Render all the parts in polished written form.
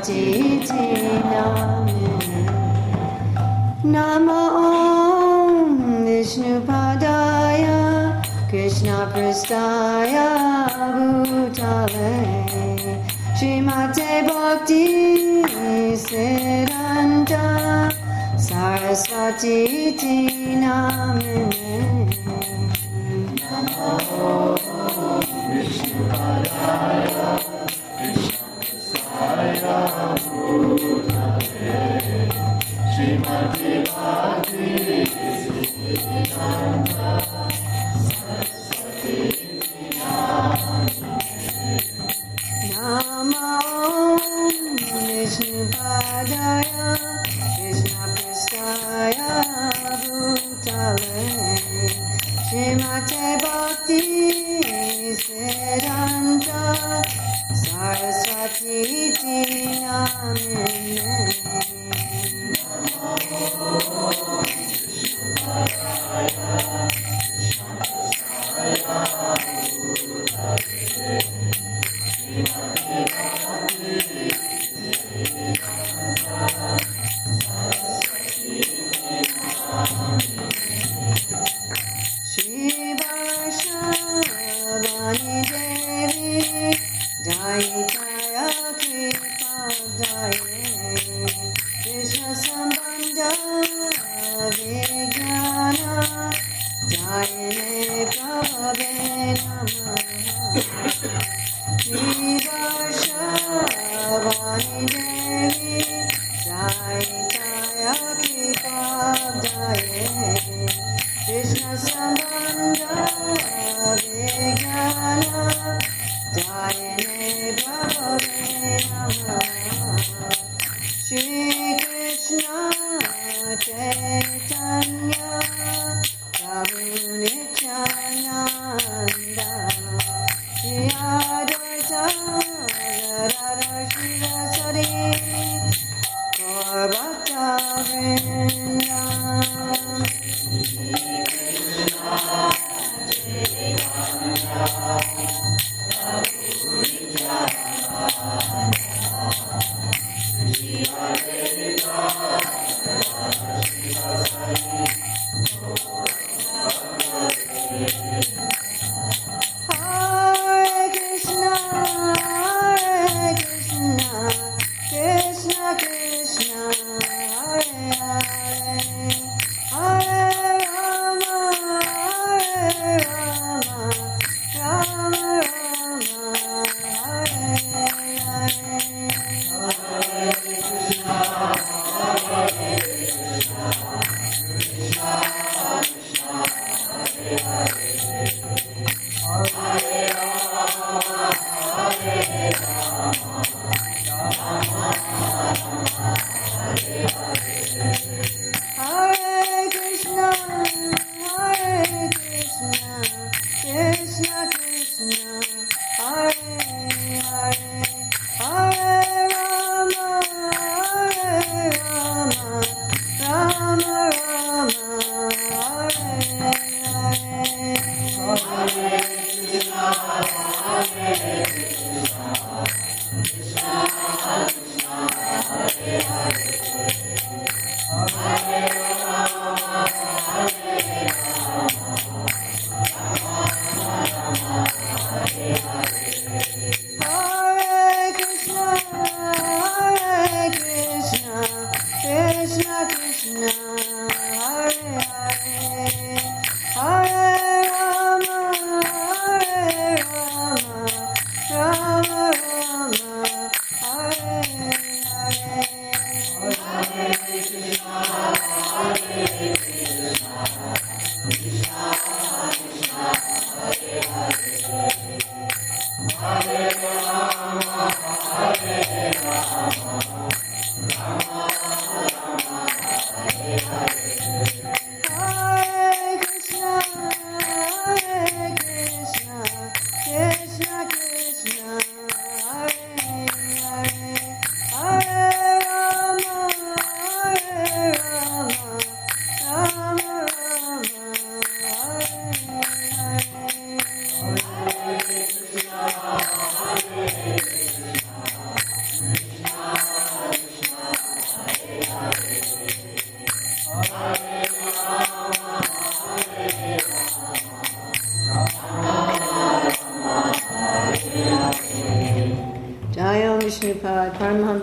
Saraswati Namine. Nama Om Vishnupadaya Krishna Prastaya Bhutale Srimate Bhakti Siddhanta Saraswati Namine. Nama Om Vishnupadaya Krishna Prastaya Bhutale Srimate Bhakti Siddhanta Saraswati Namine. Nama Om Vishnupadaya Krishna Prastaya Bhutale Srimate Bhakti Siddhanta Saraswati Namine.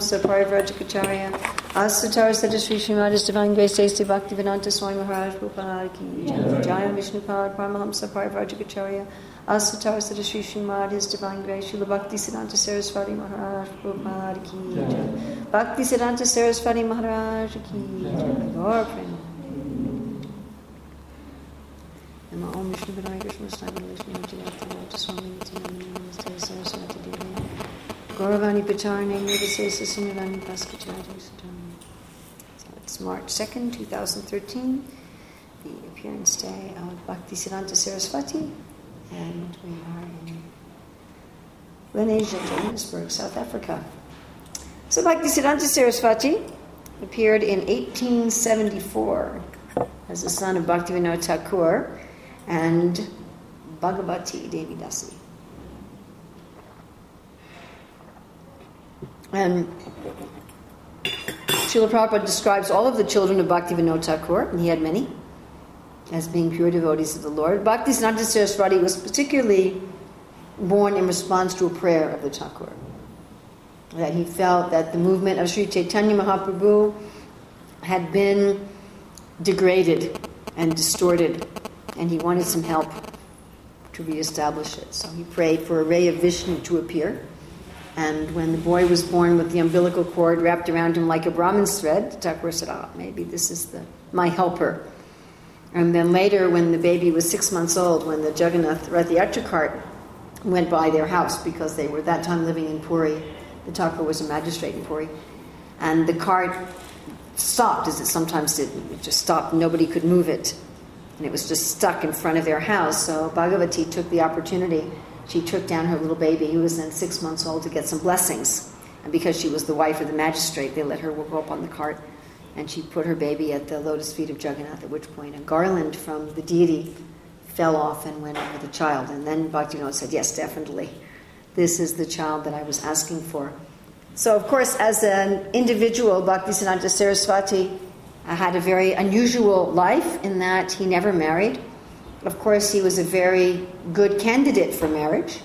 Paramahamsa Parivrajacharya Asatara Sadasri Srimad His Divine Grace Tasty Bhaktivedanta Swami Maharaj Prabhupada Ki Jai. Jaya Vishnupad Paramahamsa Parivrajacharya Asatara Sadasri Srimad His Divine Grace Srila Bhaktisiddhanta Saraswati Maharaj Prabhupada Ki Jai. Bhaktisiddhanta Saraswati Maharaj Ki Jai. Gaur Prema. Namo Om Vishnu Padaya Krishna Stagana Vishnu Jayata Swami Namaste Saraswati Devi Gauravani Pacharne Nirvisesa Sinirani Paskacharya. So it's March 2nd, 2013, the appearance day of Bhaktisiddhanta Saraswati, and we are in Lenasia, Johannesburg, South Africa. So Bhaktisiddhanta Saraswati appeared in 1874 as the son of Bhaktivinoda Thakur and Bhagavati Devi Dasi. And Srila Prabhupada describes all of the children of Bhaktivinoda Thakur, and he had many, as being pure devotees of the Lord. Bhaktisiddhanta Saraswati was particularly born in response to a prayer of the Thakur, that he felt that the movement of Sri Chaitanya Mahaprabhu had been degraded and distorted, and he wanted some help to reestablish it. So he prayed for a ray of Vishnu to appear. And when the boy was born with the umbilical cord wrapped around him like a Brahmin's thread, the Thakur said, maybe this is my helper. And then later, when the baby was 6 months old, when the Jagannath Rath Yatra cart went by their house, because they were at that time living in Puri, the Thakur was a magistrate in Puri, and the cart stopped, as it sometimes did. It just stopped, nobody could move it. And it was just stuck in front of their house. So Bhagavati took the opportunity. She took down her little baby, who was then 6 months old, to get some blessings. And because she was the wife of the magistrate, they let her go up on the cart. And she put her baby at the lotus feet of Jagannath, at which point a garland from the deity fell off and went over the child. And then Bhaktivinoda said, yes, definitely, this is the child that I was asking for. So, of course, as an individual, Bhaktisiddhanta Saraswati had a very unusual life in that he never married. Of course, he was a very good candidate for marriage.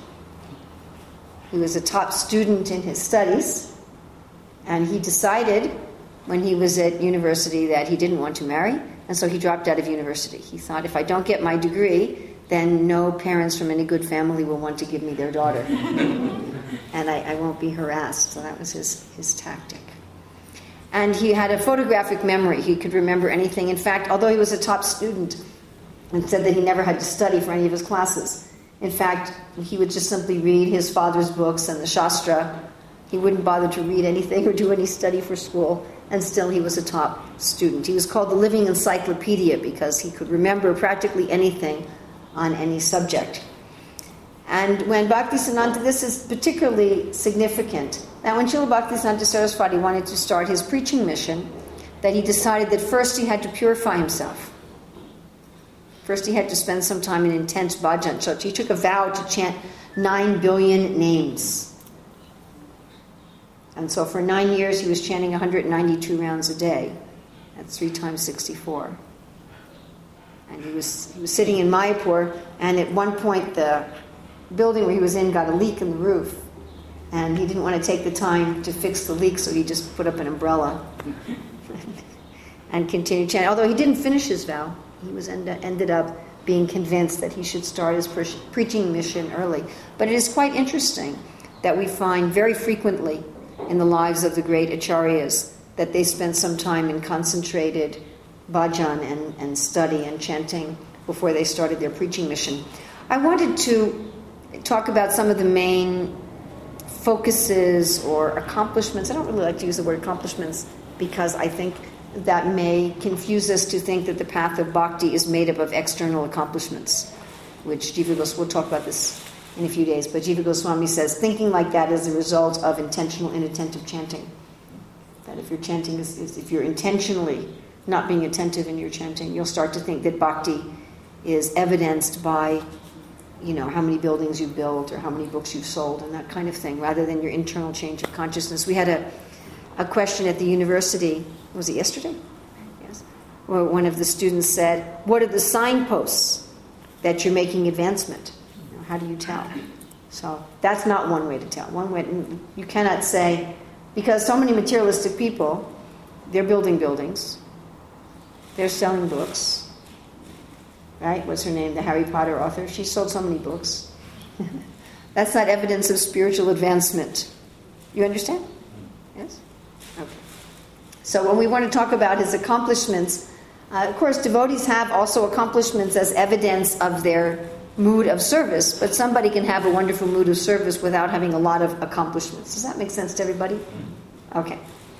He was a top student in his studies, and he decided when he was at university that he didn't want to marry, and so he dropped out of university. He thought, if I don't get my degree, then no parents from any good family will want to give me their daughter. And I won't be harassed. So that was his tactic. And he had a photographic memory. He could remember anything. In fact, although he was a top student, and said that he never had to study for any of his classes. In fact, he would just simply read his father's books and the Shastra. He wouldn't bother to read anything or do any study for school, and still he was a top student. He was called the living encyclopedia because he could remember practically anything on any subject. And when Bhaktisiddhanta, this is particularly significant, that when Srila Bhaktisiddhanta Saraswati wanted to start his preaching mission, that he decided that first he had to purify himself. First, he had to spend some time in intense bhajan. So he took a vow to chant 9 billion names. And so for 9 years, he was chanting 192 rounds a day. That's 3 times 64. And he was sitting in Mayapur, and at one point, the building where he was in got a leak in the roof. And he didn't want to take the time to fix the leak, so he just put up an umbrella and continued chanting. Although he didn't finish his vow. He was ended up being convinced that he should start his preaching mission early. But it is quite interesting that we find very frequently in the lives of the great acharyas that they spent some time in concentrated bhajan and study and chanting before they started their preaching mission. I wanted to talk about some of the main focuses or accomplishments. I don't really like to use the word accomplishments because I think that may confuse us to think that the path of bhakti is made up of external accomplishments, which Jiva Goswami, we'll talk about this in a few days, but Jiva Goswami says thinking like that is the result of intentional inattentive chanting. That if your chanting if you're intentionally not being attentive in your chanting, you'll start to think that bhakti is evidenced by, how many buildings you've built or how many books you've sold and that kind of thing, rather than your internal change of consciousness. We had a question at the university. Was it yesterday? Yes. Where one of the students said, what are the signposts that you're making advancement? How do you tell? So that's not one way to tell. One way, you cannot say, Because so many materialistic people, they're building buildings, they're selling books, right? What's her name? The Harry Potter author. She sold so many books. That's not evidence of spiritual advancement. You understand? Yes? Okay. So when we want to talk about his accomplishments, of course, devotees have also accomplishments as evidence of their mood of service, but somebody can have a wonderful mood of service without having a lot of accomplishments. Does that make sense to everybody? Okay.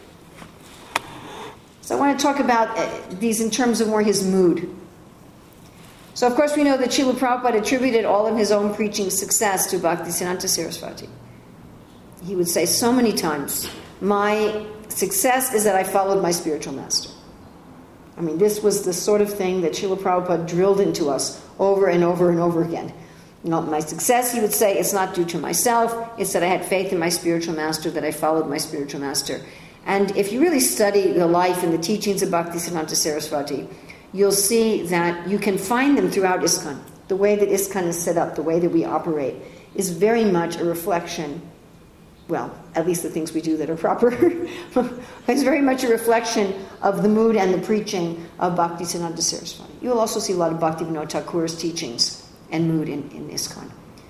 So I want to talk about these in terms of more his mood. So of course we know that Srila Prabhupada attributed all of his own preaching success to Bhaktisiddhanta Saraswati. He would say so many times, my success is that I followed my spiritual master. I mean, this was the sort of thing that Srila Prabhupada drilled into us over and over and over again. You know, my success, he would say, it's not due to myself, it's that I had faith in my spiritual master, that I followed my spiritual master. And if you really study the life and the teachings of Bhaktisiddhanta Saraswati, you'll see that you can find them throughout ISKCON. The way that ISKCON is set up, the way that we operate, is very much a reflection, well, at least the things we do that are proper, it's very much a reflection of the mood and the preaching of Bhaktisiddhanta Saraswati. You will also see a lot of Bhaktivinoda Thakur's teachings and mood in ISKCON.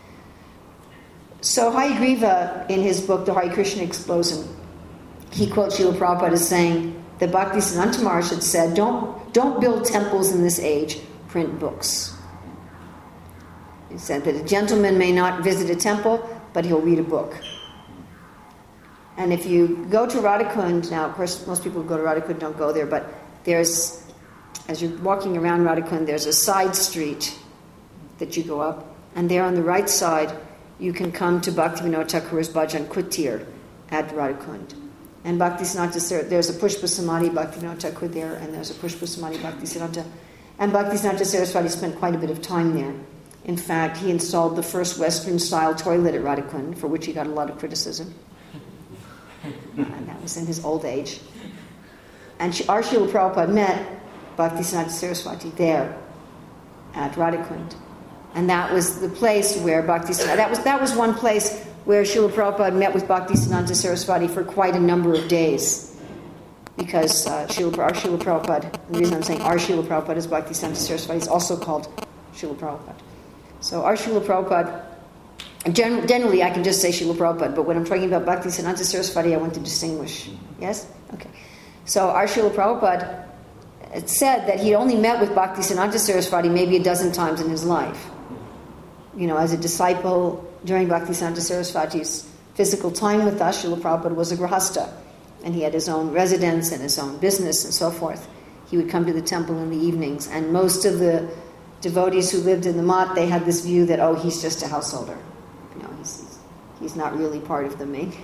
So Hayagriva, in his book, The Hare Krishna Explosion, he quotes Srila Prabhupada as saying that Bhaktisiddhanta Maharaj had said, don't build temples in this age, print books. He said that a gentleman may not visit a temple, but he'll read a book. And if you go to Radhakund, now of course most people who go to Radhakund don't go there, but there's, as you're walking around Radhakund, there's a side street that you go up, and there on the right side you can come to Bhaktivinoda Thakur's Bhajan Kutir at Radhakund. And Bhaktisiddhanta, there's a Pushpa Samadhi Bhaktivinoda Thakur there, and there's a Pushpa Samadhi Bhaktisiddhanta. And Bhaktisiddhanta Saraswati spent quite a bit of time there. In fact, he installed the first Western-style toilet at Radhakund, for which he got a lot of criticism. And that was in his old age. And our Srila Prabhupada met Bhaktisiddhanta Saraswati there at Radhakund. And that was the place where Bhaktisiddhanta... That was one place where Srila Prabhupada met with Bhaktisiddhanta Saraswati for quite a number of days. Because our Srila Prabhupada, the reason I'm saying our Srila Prabhupada is Bhaktisiddhanta Saraswati, is also called Srila Prabhupada. So our Srila Prabhupada, generally I can just say Srila Prabhupada, but when I'm talking about Bhaktisiddhanta Saraswati, I want to distinguish. Yes? Okay. So our Srila Prabhupada said that he only met with Bhaktisiddhanta Saraswati maybe a dozen times in his life. You know, as a disciple during Bhaktisiddhanta Saraswati's physical time with us, Srila Prabhupada was a grahasta, and he had his own residence and his own business and so forth. He would come to the temple in the evenings, and most of the devotees who lived in the Mat, they had this view that, oh, he's just a householder. You know, he's not really part of the main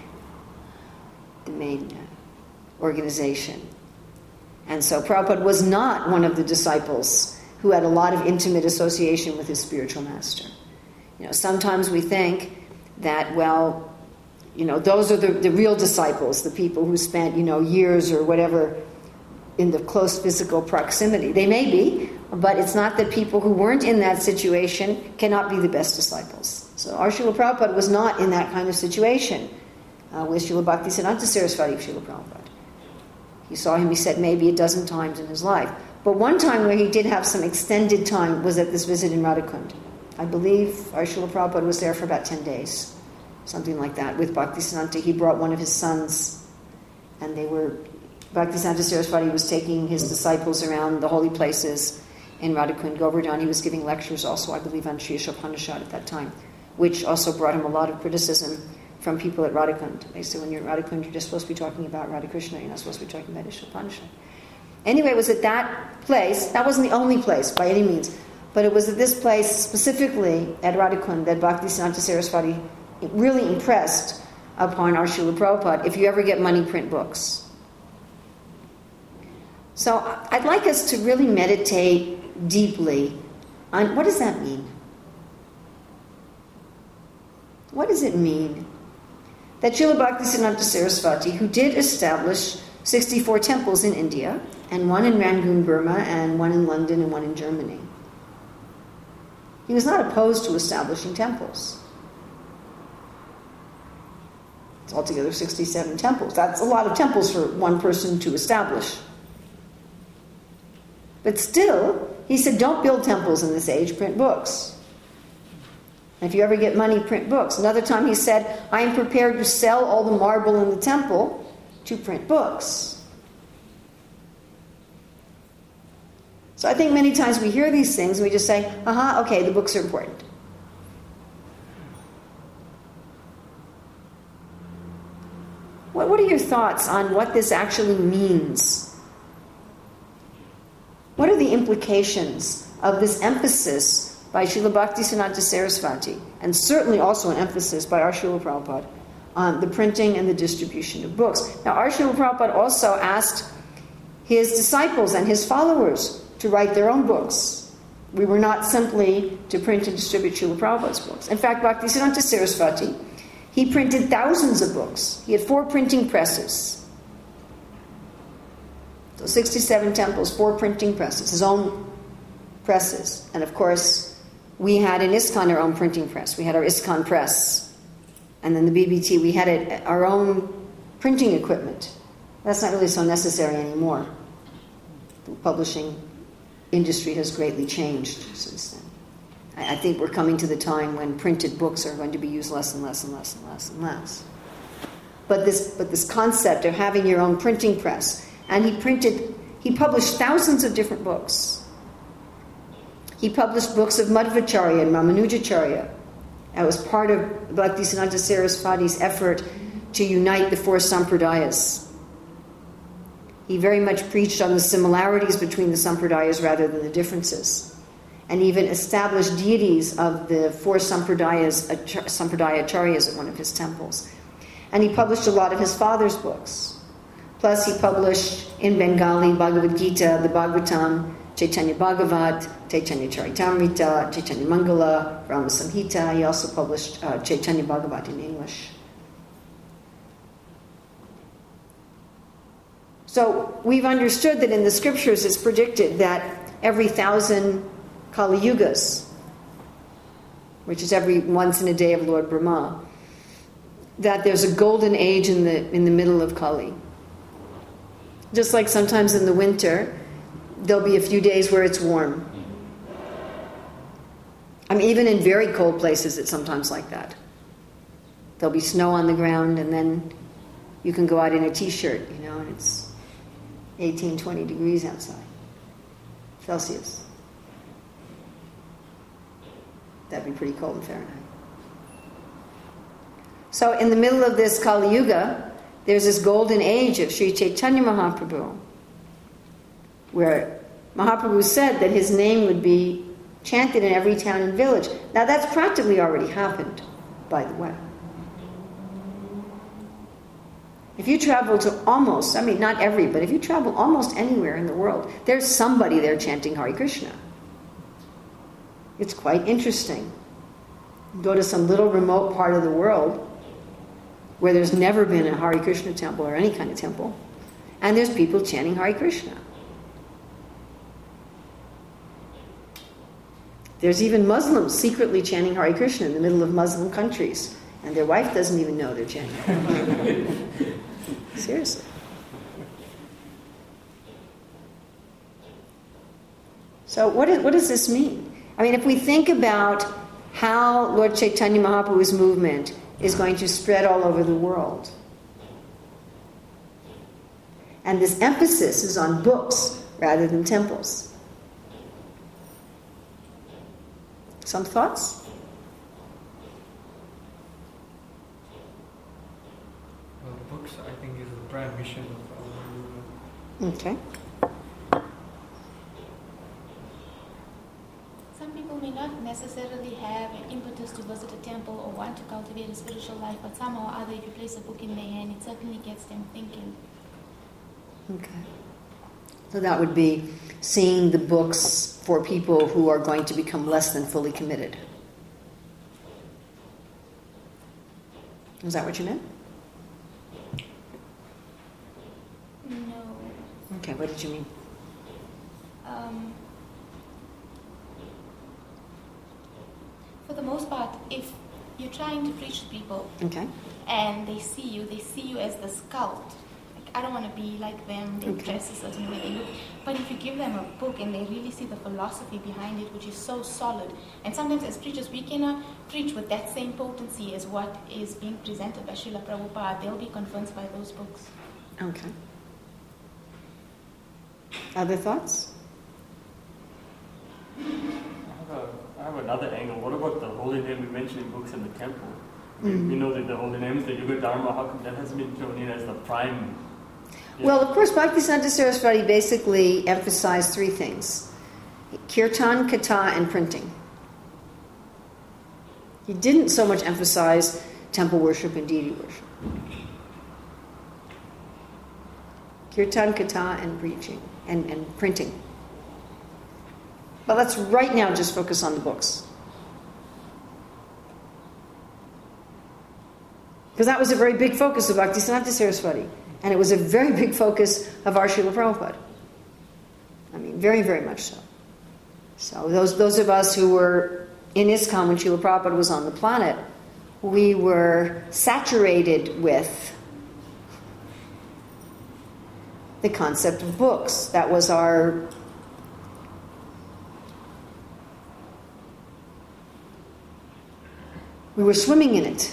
organization. And so Prabhupada was not one of the disciples who had a lot of intimate association with his spiritual master. You know, sometimes we think that, well, you know, those are the real disciples, the people who spent, you know, years or whatever in the close physical proximity. They may be, but it's not that people who weren't in that situation cannot be the best disciples. So our Srila Prabhupada was not in that kind of situation with Srila Bhaktisiddhanta Saraswati of Srila Prabhupada. He saw him, he said, maybe a dozen times in his life. But one time where he did have some extended time was at this visit in Radhakund. I believe our Srila Prabhupada was there for about 10 days, something like that, with Bhaktisiddhanta. He brought one of his sons, and Bhaktisiddhanta Saraswati was taking his disciples around the holy places in Radhakund, Govardhan. He was giving lectures also, I believe, on Sri Ishopanishad at that time, which also brought him a lot of criticism from people at Radhakund. They said, when you're at Radhakund, you're just supposed to be talking about Radha Krishna, you're not supposed to be talking about Ishopanishad. Anyway, it was at that place, that wasn't the only place by any means, but it was at this place specifically at Radhakund that Bhaktisiddhanta Saraswati really impressed upon our Srila Prabhupada, if you ever get money, print books. So I'd like us to really meditate deeply on what does that mean? What does it mean that Srila Bhaktisiddhanta Saraswati, who did establish 64 temples in India, and one in Rangoon, Burma, and one in London, and one in Germany, he was not opposed to establishing temples. It's altogether 67 temples. That's a lot of temples for one person to establish. But still, he said, don't build temples in this age, print books. And if you ever get money, print books. Another time he said, I am prepared to sell all the marble in the temple to print books. So I think many times we hear these things and we just say, okay, the books are important. What are your thoughts on what this actually means? What are the implications of this emphasis by Srila Bhaktisiddhanta Saraswati, and certainly also an emphasis by our Srila Prabhupada, on the printing and the distribution of books? Now, our Srila Prabhupada also asked his disciples and his followers to write their own books. We were not simply to print and distribute Srila Prabhupada's books. In fact, Bhaktisiddhanta Saraswati, he printed thousands of books. He had 4 printing presses. So 67 temples, 4 printing presses, his own presses. And of course, we had in ISKCON our own printing press. We had our ISKCON press. And then the BBT, we had our own printing equipment. That's not really so necessary anymore. The publishing industry has greatly changed since then. I think we're coming to the time when printed books are going to be used less and less and less and less and less. But this concept of having your own printing press, and he published thousands of different books. He published books of Madhvacharya and Ramanujacharya. That was part of Bhaktisiddhanta Saraswati's effort to unite the 4 sampradayas. He very much preached on the similarities between the sampradayas rather than the differences, and even established deities of the 4 sampradayas, sampradaya acharyas at one of his temples. And he published a lot of his father's books. Plus he published in Bengali Bhagavad Gita, the Bhagavatam, Chaitanya Bhagavat, Chaitanya Charitamrita, Chaitanya Mangala, Rama Samhita. He also published Chaitanya Bhagavat in English. So we've understood that in the scriptures it's predicted that every 1,000 Kali Yugas, which is every once in a day of Lord Brahma, that there's a golden age in the middle of Kali. Just like sometimes in the winter, there'll be a few days where it's warm. I mean, even in very cold places, it's sometimes like that. There'll be snow on the ground, and then you can go out in a t-shirt, and it's 18, 20 degrees outside, Celsius. That'd be pretty cold in Fahrenheit. So in the middle of this Kali Yuga, there's this golden age of Sri Chaitanya Mahaprabhu, where Mahaprabhu said that his name would be chanted in every town and village. Now that's practically already happened, by the way. If you travel to almost, not every, but if you travel almost anywhere in the world, there's somebody there chanting Hare Krishna. It's quite interesting. Go to some little remote part of the world where there's never been a Hare Krishna temple or any kind of temple, and there's people chanting Hare Krishna. There's even Muslims secretly chanting Hare Krishna in the middle of Muslim countries, and their wife doesn't even know they're chanting Hare Krishna. Seriously. So what does this mean? If we think about how Lord Chaitanya Mahaprabhu's movement is going to spread all over the world, and this emphasis is on books rather than temples. Some thoughts? Well, books, I think, is the prime mission of our movement. Okay. Some people may not necessarily have an impetus to visit a temple or want to cultivate a spiritual life, but somehow or other, if you place a book in their hand, it certainly gets them thinking. Okay. So that would be seeing the books for people who are going to become less than fully committed. Is that what you meant? No. Okay, what did you mean? For the most part, if you're trying to preach to people, Okay. and they see you as this cult. Like, I don't want to be like them, they dress a certain way, they look. But if you give them a book and they really see the philosophy behind it, which is so solid, and sometimes as preachers, we cannot preach with that same potency as what is being presented by Srila Prabhupada. They'll be convinced by those books. Okay. Other thoughts? I have another angle. What about the holy name we mentioned in books in the temple? Mm-hmm. We know that the holy name, the Yuga Dharma, how come that hasn't been thrown in as the prime? Well, of course, Bhaktisiddhanta Saraswati basically emphasized three things: kirtan, katha, and printing. He didn't so much emphasize temple worship and deity worship. Kirtan, katha, and preaching, and printing. But let's right now just focus on the books. Because that was a very big focus of Bhaktisiddhanta Saraswati. And it was a very big focus of our Srila Prabhupada. I mean, very, very much so. So those of us who were in ISKCON when Srila Prabhupada was on the planet, we were saturated with the concept of books. That was our... We were swimming in it.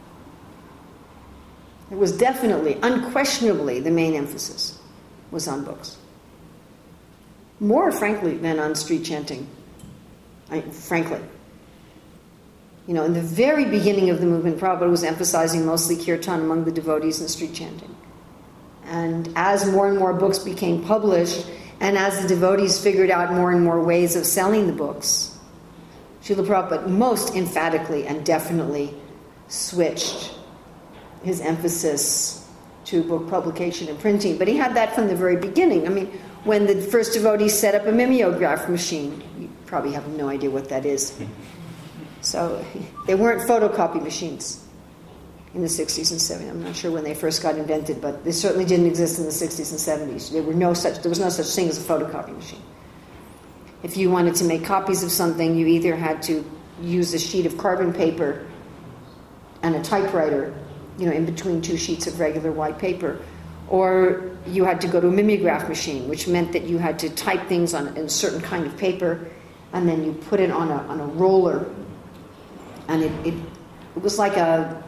It was definitely, unquestionably, the main emphasis was on books. More, frankly, than on street chanting. Frankly. You know, in the very beginning of the movement, Prabhupada was emphasizing mostly kirtan among the devotees and street chanting. And as more and more books became published, and as the devotees figured out more and more ways of selling the books, Srila Prabhupada most emphatically and definitely switched his emphasis to book publication and printing. But he had that from the very beginning. I mean, when the first devotees set up a mimeograph machine, you probably have no idea what that is. So they weren't photocopy machines in the 60s and 70s. I'm not sure when they first got invented, but they certainly didn't exist in the 60s and 70s. There was no such thing as a photocopy machine. If you wanted to make copies of something, you either had to use a sheet of carbon paper and a typewriter, you know, in between two sheets of regular white paper, or you had to go to a mimeograph machine, which meant that you had to type things on a certain kind of paper, and then you put it on a roller, and it was like a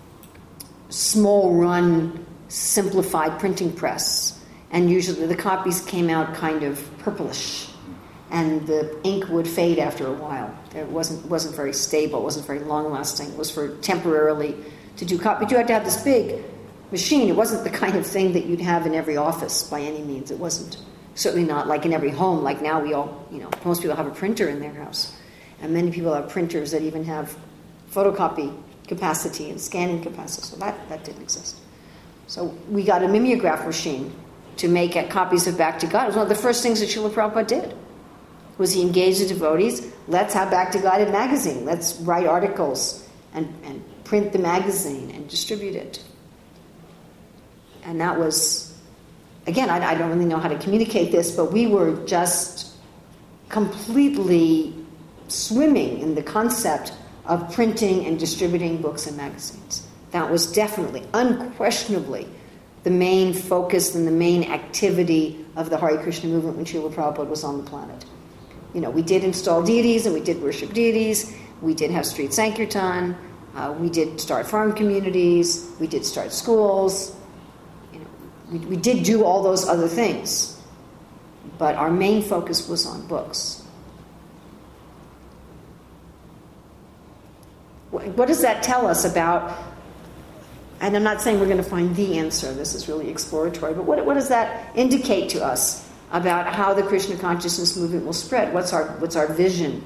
small run simplified printing press, and usually the copies came out kind of purplish, and the ink would fade after a while. It wasn't very stable, it wasn't very long lasting. It was for temporarily to do copy. But you had to have this big machine. It wasn't the kind of thing that you'd have in every office by any means. It wasn't. Certainly not like in every home. Like now we all, you know, most people have a printer in their house. And many people have printers that even have photocopy capacity and scanning capacity. So that didn't exist. So we got a mimeograph machine to make copies of Back to God. It was one of the first things that Srila Prabhupada did. Was he engaged the devotees? Let's have Back to God in magazine. Let's write articles and print the magazine and distribute it. And that was, again, I don't really know how to communicate this, but we were just completely swimming in the concept of printing and distributing books and magazines. That was definitely, unquestionably, the main focus and the main activity of the Hare Krishna movement when Srila Prabhupada was on the planet. You know, we did install deities and we did worship deities. We did have street sankirtan. We did start farm communities. We did start schools. You know, we did do all those other things. But our main focus was on books. What does that tell us about, and I'm not saying we're going to find the answer, this is really exploratory, but what does that indicate to us about how the Krishna consciousness movement will spread? What's our vision?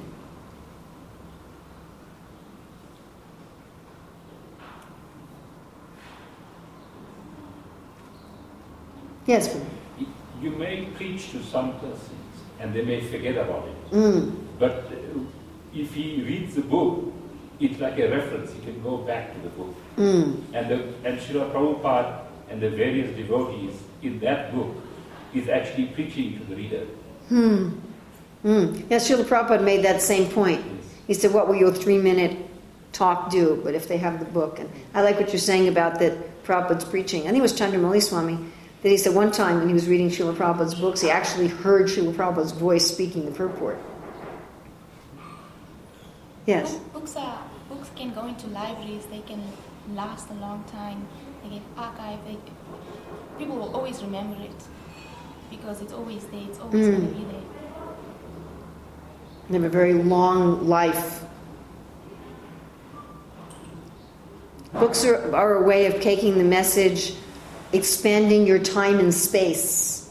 Yes. You may preach to some persons and they may forget about it. But if he reads the book, it's like a reference. He can go back to the book. And Srila Prabhupada and the various devotees in that book is actually preaching to the reader. Yes, Srila Prabhupada made that same point. He said, what were your 3-minute talk do, but if they have the book. And I like what you're saying about that Prabhupada's preaching. I think it was Chandramauli Swami that he said one time when he was reading Srila Prabhupada's books, he actually heard Srila Prabhupada's voice speaking the purport. Yes? Books can go into libraries, they can last a long time, they get archived, people will always remember it because it's always there, it's always going to be there. They have a very long life. Books are a way of taking the message, expanding your time and space.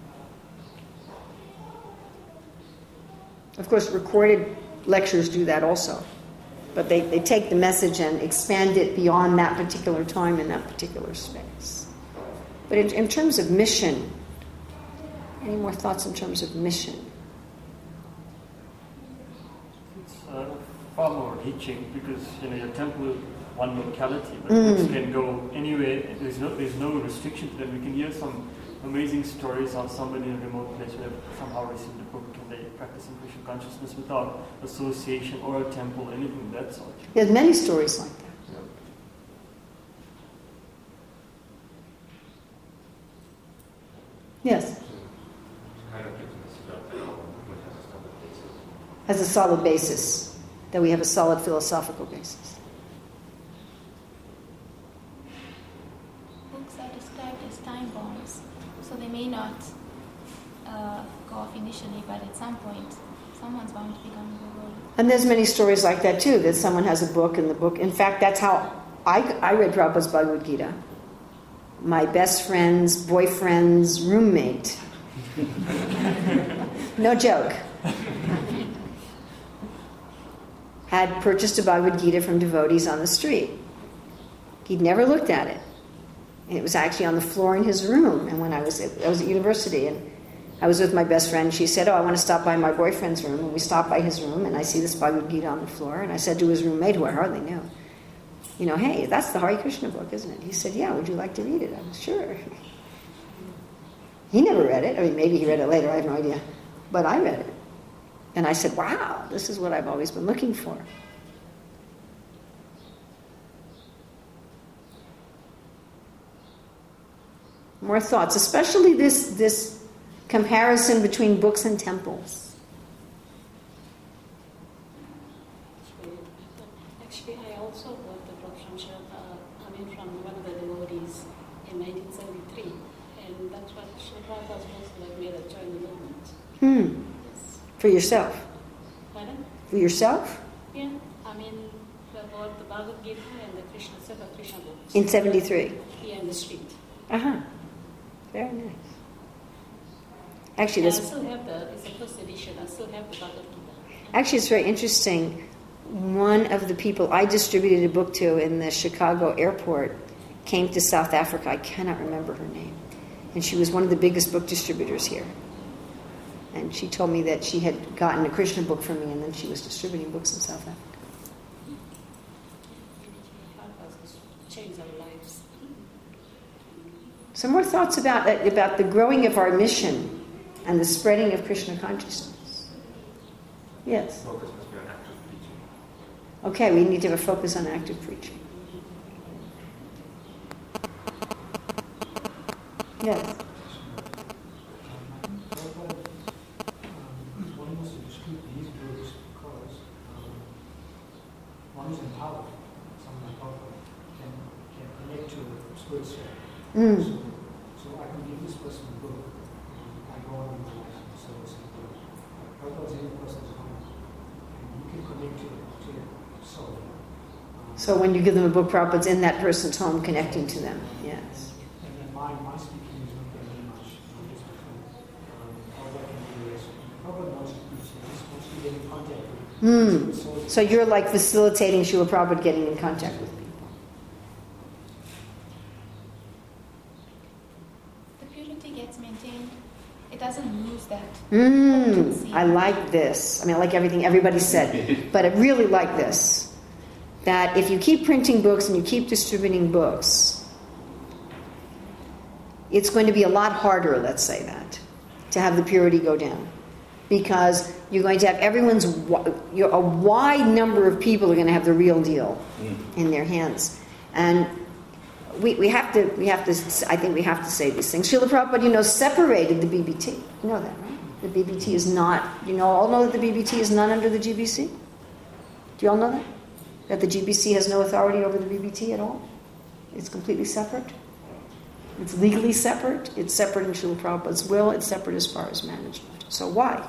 Of course, recorded lectures do that also. But they take the message and expand it beyond that particular time and that particular space. But in terms of mission, any more thoughts in terms of mission? It's far more reaching because your temple is one locality, but books can go anywhere. There's no restriction to them. We can hear some amazing stories on somebody in a remote place who have somehow received a book and they practice in Krishna consciousness without association or a temple, anything of that sort. There's many stories like that. Yeah. Yes? Has a solid basis, that we have a solid philosophical basis. Books are described as time bombs, so they may not go off initially, but at some point, someone's bound to become the world. And there's many stories like that too, that someone has a book and the book... In fact, that's how I read Prabhupada's Bhagavad Gita. My best friend's boyfriend's roommate. No joke. Had purchased a Bhagavad Gita from devotees on the street. He'd never looked at it. And it was actually on the floor in his room. And when I was at university, and I was with my best friend. She said, I want to stop by my boyfriend's room. And we stopped by his room, and I see this Bhagavad Gita on the floor. And I said to his roommate, who I hardly knew, hey, that's the Hare Krishna book, isn't it? He said, yeah, would you like to read it? I was sure. He never read it. I mean, maybe he read it later, I have no idea. But I read it. And I said, wow, this is what I've always been looking for. More thoughts, especially this comparison between books and temples. Actually, I also got the book from from one of the devotees in 1973, and that's what Srila was supposed to made a join the movement. Yes. For yourself? Pardon? For yourself? Yeah, about the Bhagavad Gita and the Krishna books. In 73? Here in the street. Uh-huh. Very nice. Actually, I still have it's the first edition, I still have the Bhagavad Gita. Actually, it's very interesting. One of the people I distributed a book to in the Chicago airport came to South Africa. I cannot remember her name. And she was one of the biggest book distributors here. And she told me that she had gotten a Krishna book from me, and then she was distributing books in South Africa. Change our lives. Some more thoughts about the growing of our mission and the spreading of Krishna consciousness. Yes? Focus must be on active preaching. Okay, we need to have a focus on active preaching. Yes? One was to distribute these books because one is empowered. Someone empowered can connect to the spirit soul. So I can give this person a book. I go on with my life and service and book. Prabhupada's in a person's home. And you can connect to your soul. So when you give them a book, Prabhupada's in that person's home connecting to them. Yes. And then my speaking is not very much. I'm just a friend. All I can do is, Prabhupada wants to preach. He just wants to get in contact with people. So you're like facilitating Srila Prabhupada getting in contact with people. The purity gets maintained. It doesn't lose that. I like this. I mean, I like everything everybody said, but I really like this. That if you keep printing books and you keep distributing books, it's going to be a lot harder, let's say that, to have the purity go down. because you're going to have a wide number of people are going to have the real deal in their hands. And we have to, I think we have to say these things. Srila Prabhupada, separated the BBT. You know that, right? The BBT is not, all know that the BBT is not under the GBC? Do you all know that? That the GBC has no authority over the BBT at all? It's completely separate? It's legally separate. It's separate in Srila Prabhupada's will. It's separate as far as management. So why?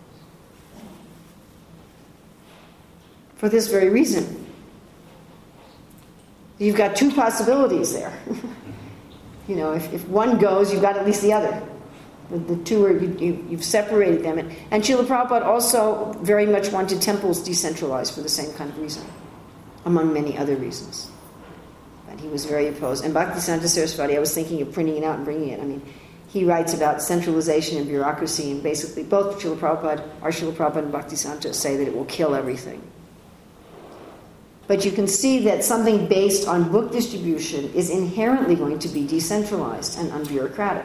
For this very reason. You've got two possibilities there. If one goes, you've got at least the other. The two are, you've separated them. And Srila Prabhupada also very much wanted temples decentralized for the same kind of reason, among many other reasons. And he was very opposed. And Bhaktisiddhanta Saraswati, I was thinking of printing it out and bringing it. He writes about centralization and bureaucracy, and basically both Srila Prabhupada and Bhaktisiddhanta say that it will kill everything. But you can see that something based on book distribution is inherently going to be decentralized and unbureaucratic.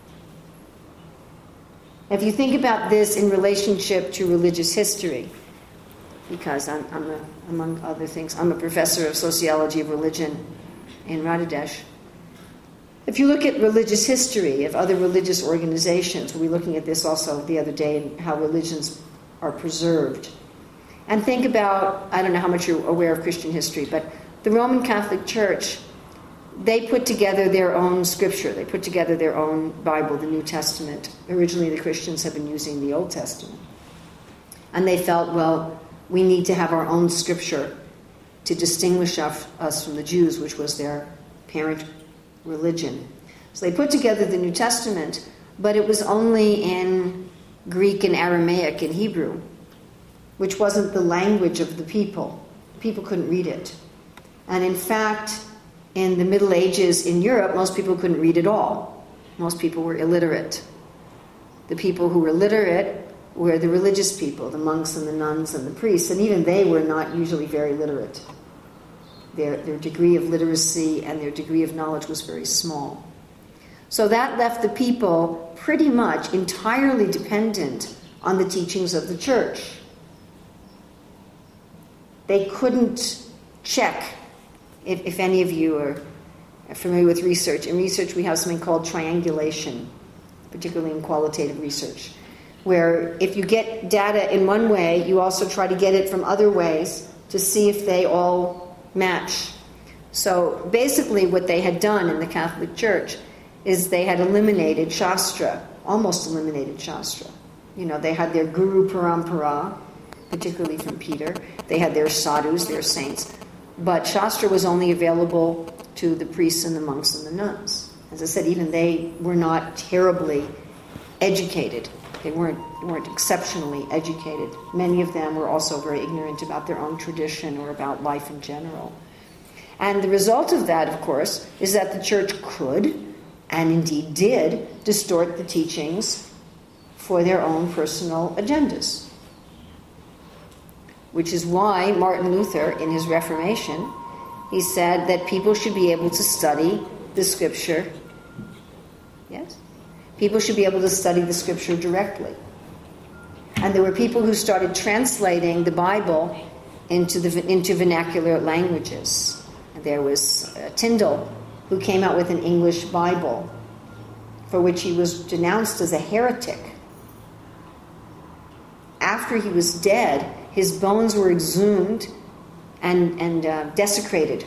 If you think about this in relationship to religious history, because among other things, I'm a professor of sociology of religion in Radhadesh. If you look at religious history of other religious organizations, we were looking at this also the other day, and how religions are preserved. And think about, I don't know how much you're aware of Christian history, but the Roman Catholic Church, they put together their own scripture. They put together their own Bible, the New Testament. Originally, the Christians have been using the Old Testament. And they felt, well, we need to have our own scripture to distinguish us from the Jews, which was their parent religion. So they put together the New Testament, but it was only in Greek and Aramaic and Hebrew, which wasn't the language of the people. People couldn't read it. And in fact, in the Middle Ages in Europe, most people couldn't read at all. Most people were illiterate. The people who were literate were the religious people, the monks and the nuns and the priests, and even they were not usually very literate. Their degree of literacy and their degree of knowledge was very small. So that left the people pretty much entirely dependent on the teachings of the church. They couldn't check, if any of you are familiar with research. In research, we have something called triangulation, particularly in qualitative research, where if you get data in one way, you also try to get it from other ways to see if they all match. So basically what they had done in the Catholic Church is they had eliminated Shastra, almost eliminated Shastra. They had their Guru Parampara, particularly from Peter. They had their sadhus, their saints. But Shastra was only available to the priests and the monks and the nuns. As I said, even they were not terribly educated. They weren't exceptionally educated. Many of them were also very ignorant about their own tradition or about life in general. And the result of that, of course, is that the church could, and indeed did, distort the teachings for their own personal agendas. Which is why Martin Luther, in his Reformation, he said that people should be able to study the Scripture. Yes? People should be able to study the Scripture directly. And there were people who started translating the Bible into vernacular languages. And there was Tyndale, who came out with an English Bible, for which he was denounced as a heretic. After he was dead, his bones were exhumed and desecrated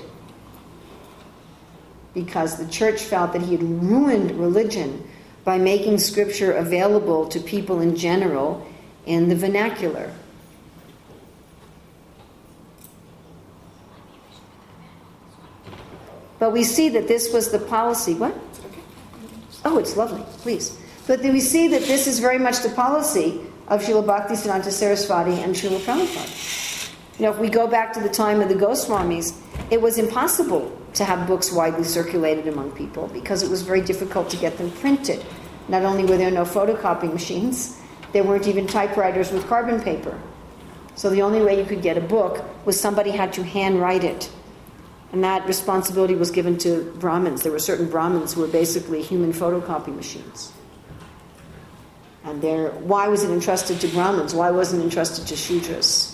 because the church felt that he had ruined religion by making Scripture available to people in general in the vernacular. But we see that this was the policy. What? Oh, it's lovely. Please. But we see that this is very much the policy of Srila Bhaktisiddhanta Saraswati and Srila Prabhupada. If we go back to the time of the Goswamis, it was impossible to have books widely circulated among people because it was very difficult to get them printed. Not only were there no photocopying machines, there weren't even typewriters with carbon paper. So the only way you could get a book was somebody had to handwrite it. And that responsibility was given to Brahmins. There were certain Brahmins who were basically human photocopy machines. And why was it entrusted to Brahmins? Why wasn't it entrusted to Shudras?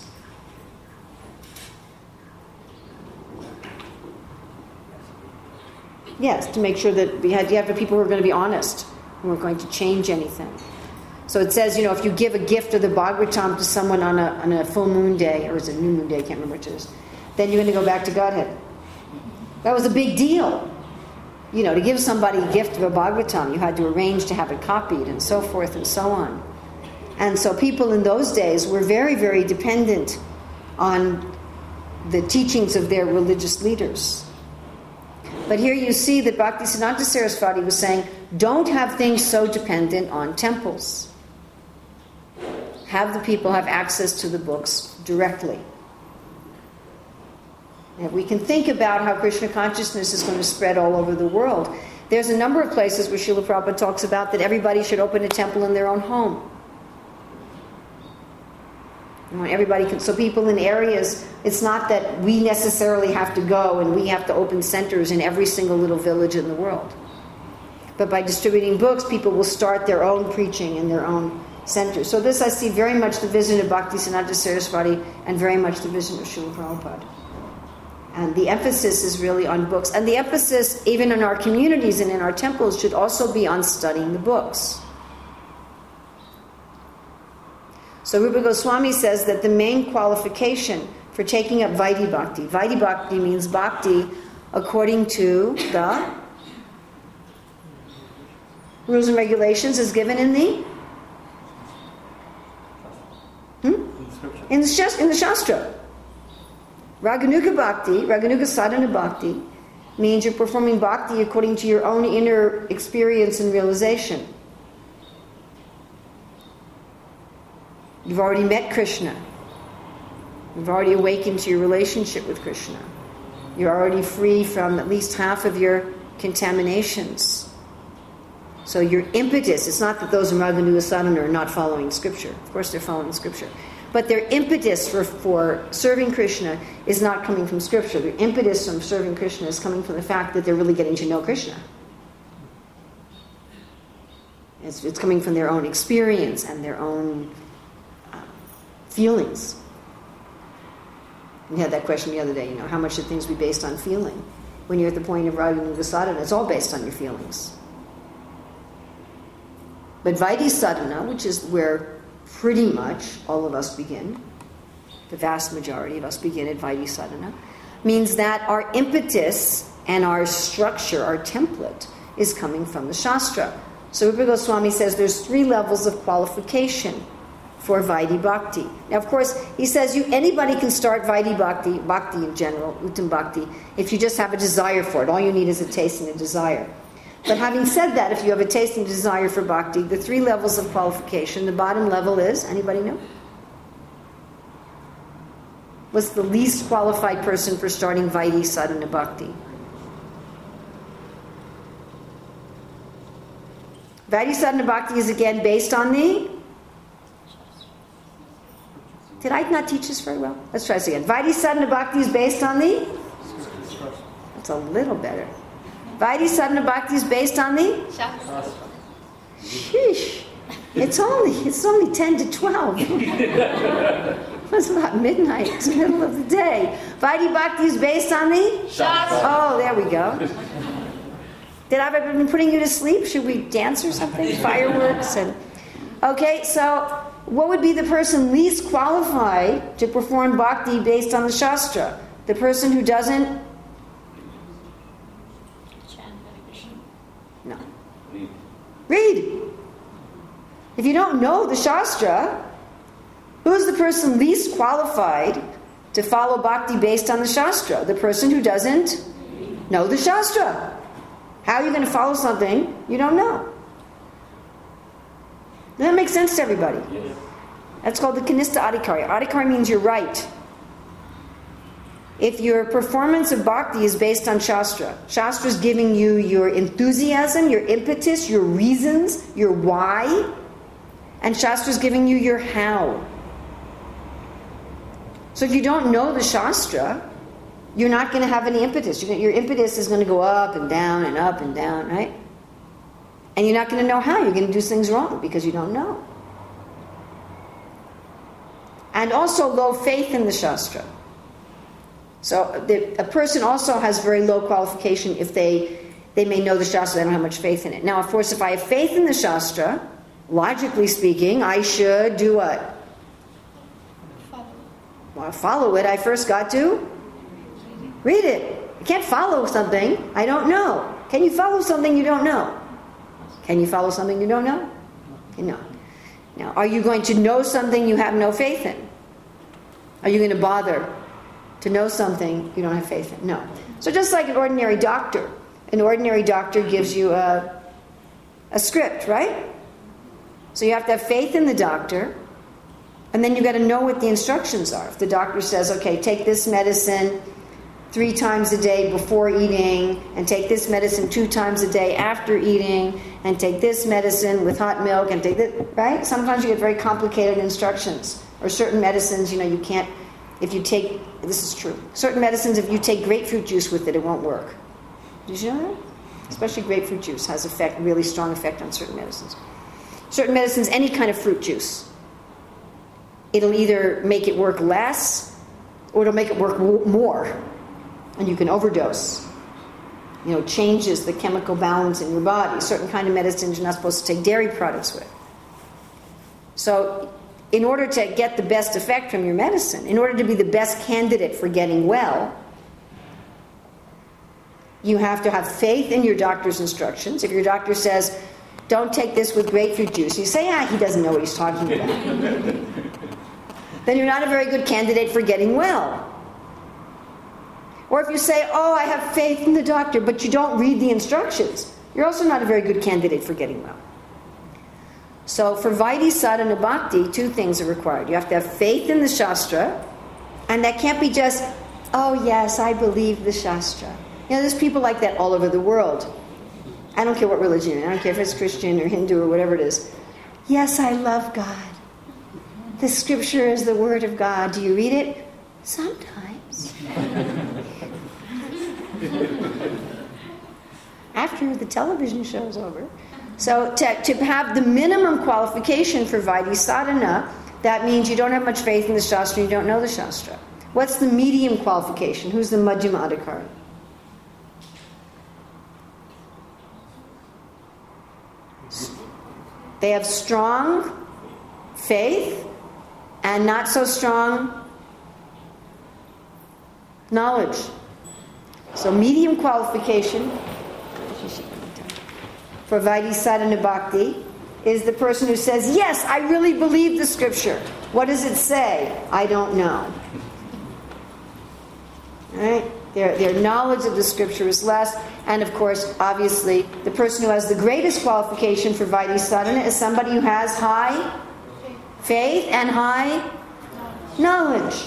Yes, to make sure that you have the people who are going to be honest, who aren't going to change anything. So it says, if you give a gift of the Bhagavatam to someone on a full moon day, or is it new moon day, I can't remember which it is, then you're going to go back to Godhead. That was a big deal. To give somebody a gift of a Bhagavatam, you had to arrange to have it copied and so forth and so on. And so people in those days were very, very dependent on the teachings of their religious leaders. But here you see that Bhaktisiddhanta Saraswati was saying, don't have things so dependent on temples. Have the people have access to the books directly. And we can think about how Krishna consciousness is going to spread all over the world. There's a number of places where Srila Prabhupada talks about that everybody should open a temple in their own home. So people in areas, it's not that we necessarily have to go and we have to open centers in every single little village in the world. But by distributing books, people will start their own preaching in their own centers. So this I see very much the vision of Bhaktisiddhanta Saraswati and very much the vision of Srila Prabhupada. And the emphasis is really on books. And the emphasis, even in our communities and in our temples, should also be on studying the books. So Rupa Goswami says that the main qualification for taking up Vaidhi Bhakti means Bhakti according to the rules and regulations is given in the in the Shastra. Raganuga Sadhana Bhakti means you're performing Bhakti according to your own inner experience and realization. You've already met Krishna. You've already awakened to your relationship with Krishna. You're already free from at least half of your contaminations. So your impetus, it's not that those in Raganuga Sadhana are not following Scripture. Of course they're following Scripture. But their impetus for serving Krishna is not coming from Scripture. Their impetus from serving Krishna is coming from the fact that they're really getting to know Krishna. It's coming from their own experience and their own feelings. We had that question the other day, how much should things be based on feeling? When you're at the point of Raganuga Sadhana, it's all based on your feelings. But Vaidhi Sadhana, which is where pretty much all of us begin, the vast majority of us begin at Vaidhi Sadhana, means that our impetus and our structure, our template, is coming from the Shastra. So Rupa Goswami says there's 3 levels of qualification for Vaidhi Bhakti. Now, of course, he says anybody can start Vaidhi Bhakti in general, Uttam Bhakti, if you just have a desire for it. All you need is a taste and a desire. But having said that, if you have a taste and desire for Bhakti, the 3 levels of qualification, the bottom level is, anybody know? What's the least qualified person for starting Vaidhi Sadhana Bhakti? Vaidhi Sadhana Bhakti is again based on the... Did I not teach this very well? Let's try this again. Vaidhi Sadhana Bhakti is based on the... That's a little better. Vaidhi Sadhana Bhakti is based on the... Shastra. Sheesh. It's only 10 to 12. It's about midnight. It's the middle of the day. Vaidhi Bhakti is based on the... Shastra. Oh, there we go. Did I ever been putting you to sleep? Should we dance or something? Fireworks and... Okay, so what would be the person least qualified to perform Bhakti based on the Shastra? The person who doesn't... No. Read. If you don't know the Shastra, who's the person least qualified to follow Bhakti based on the Shastra? The person who doesn't know the Shastra. How are you going to follow something you don't know? Does that make sense to everybody? Yes. That's called the Kanista Adhikari. Adhikari means you're right. If your performance of Bhakti is based on Shastra, Shastra is giving you your enthusiasm, your impetus, your reasons, your why, and Shastra is giving you your how. So if you don't know the Shastra, you're not going to have any impetus. Your impetus is going to go up and down and up and down, right? And you're not going to know how. You're going to do things wrong because you don't know. And also low faith in the Shastra. So a person also has very low qualification if they may know the Shastra, they don't have much faith in it. Now, of course, if I have faith in the Shastra, logically speaking, I should do what? Well, follow it. I first got to read it. You can't follow something I don't know. Can you follow something you don't know? Can you follow something you don't know? No. Now, are you going to know something you have no faith in? Are you going to bother to know something you don't have faith in? No. So just like an ordinary doctor gives you a script, right? So you have to have faith in the doctor, and then you got to know what the instructions are. If the doctor says, okay, take this medicine 3 times a day before eating, and take this medicine 2 times a day after eating, and take this medicine with hot milk, and take this, right? Sometimes you get very complicated instructions. Or certain medicines, you can't, if you take, this is true, certain medicines, if you take grapefruit juice with it, it won't work. Did you know that? Especially grapefruit juice has really strong effect on certain medicines. Certain medicines, any kind of fruit juice, it'll either make it work less, or it'll make it work more. And you can overdose. Changes the chemical balance in your body. Certain kind of medicines you're not supposed to take dairy products with. So, in order to get the best effect from your medicine, in order to be the best candidate for getting well, you have to have faith in your doctor's instructions. If your doctor says, don't take this with grapefruit juice, you say, he doesn't know what he's talking about. Then you're not a very good candidate for getting well. Or if you say, I have faith in the doctor, but you don't read the instructions, you're also not a very good candidate for getting well. So for Vaidhi Sadhana Bhakti, 2 things are required. You have to have faith in the Shastra, and that can't be just, yes, I believe the Shastra. There's people like that all over the world. I don't care what religion, I don't care if it's Christian or Hindu or whatever it is. Yes, I love God. The scripture is the word of God. Do you read it? Sometimes. After the television show's over. So to have the minimum qualification for Vaidhi Sadhana, that means you don't have much faith in the Shastra, you don't know the Shastra. What's the medium qualification? Who's the Madhyama Adhikari? They have strong faith and not so strong knowledge. So medium qualification for Vaidhi Sadhana Bhakti is the person who says, yes, I really believe the scripture. What does it say? I don't know. All right? Their knowledge of the scripture is less. And of course, obviously, the person who has the greatest qualification for Vaidhi Sadhana is somebody who has high faith and high knowledge.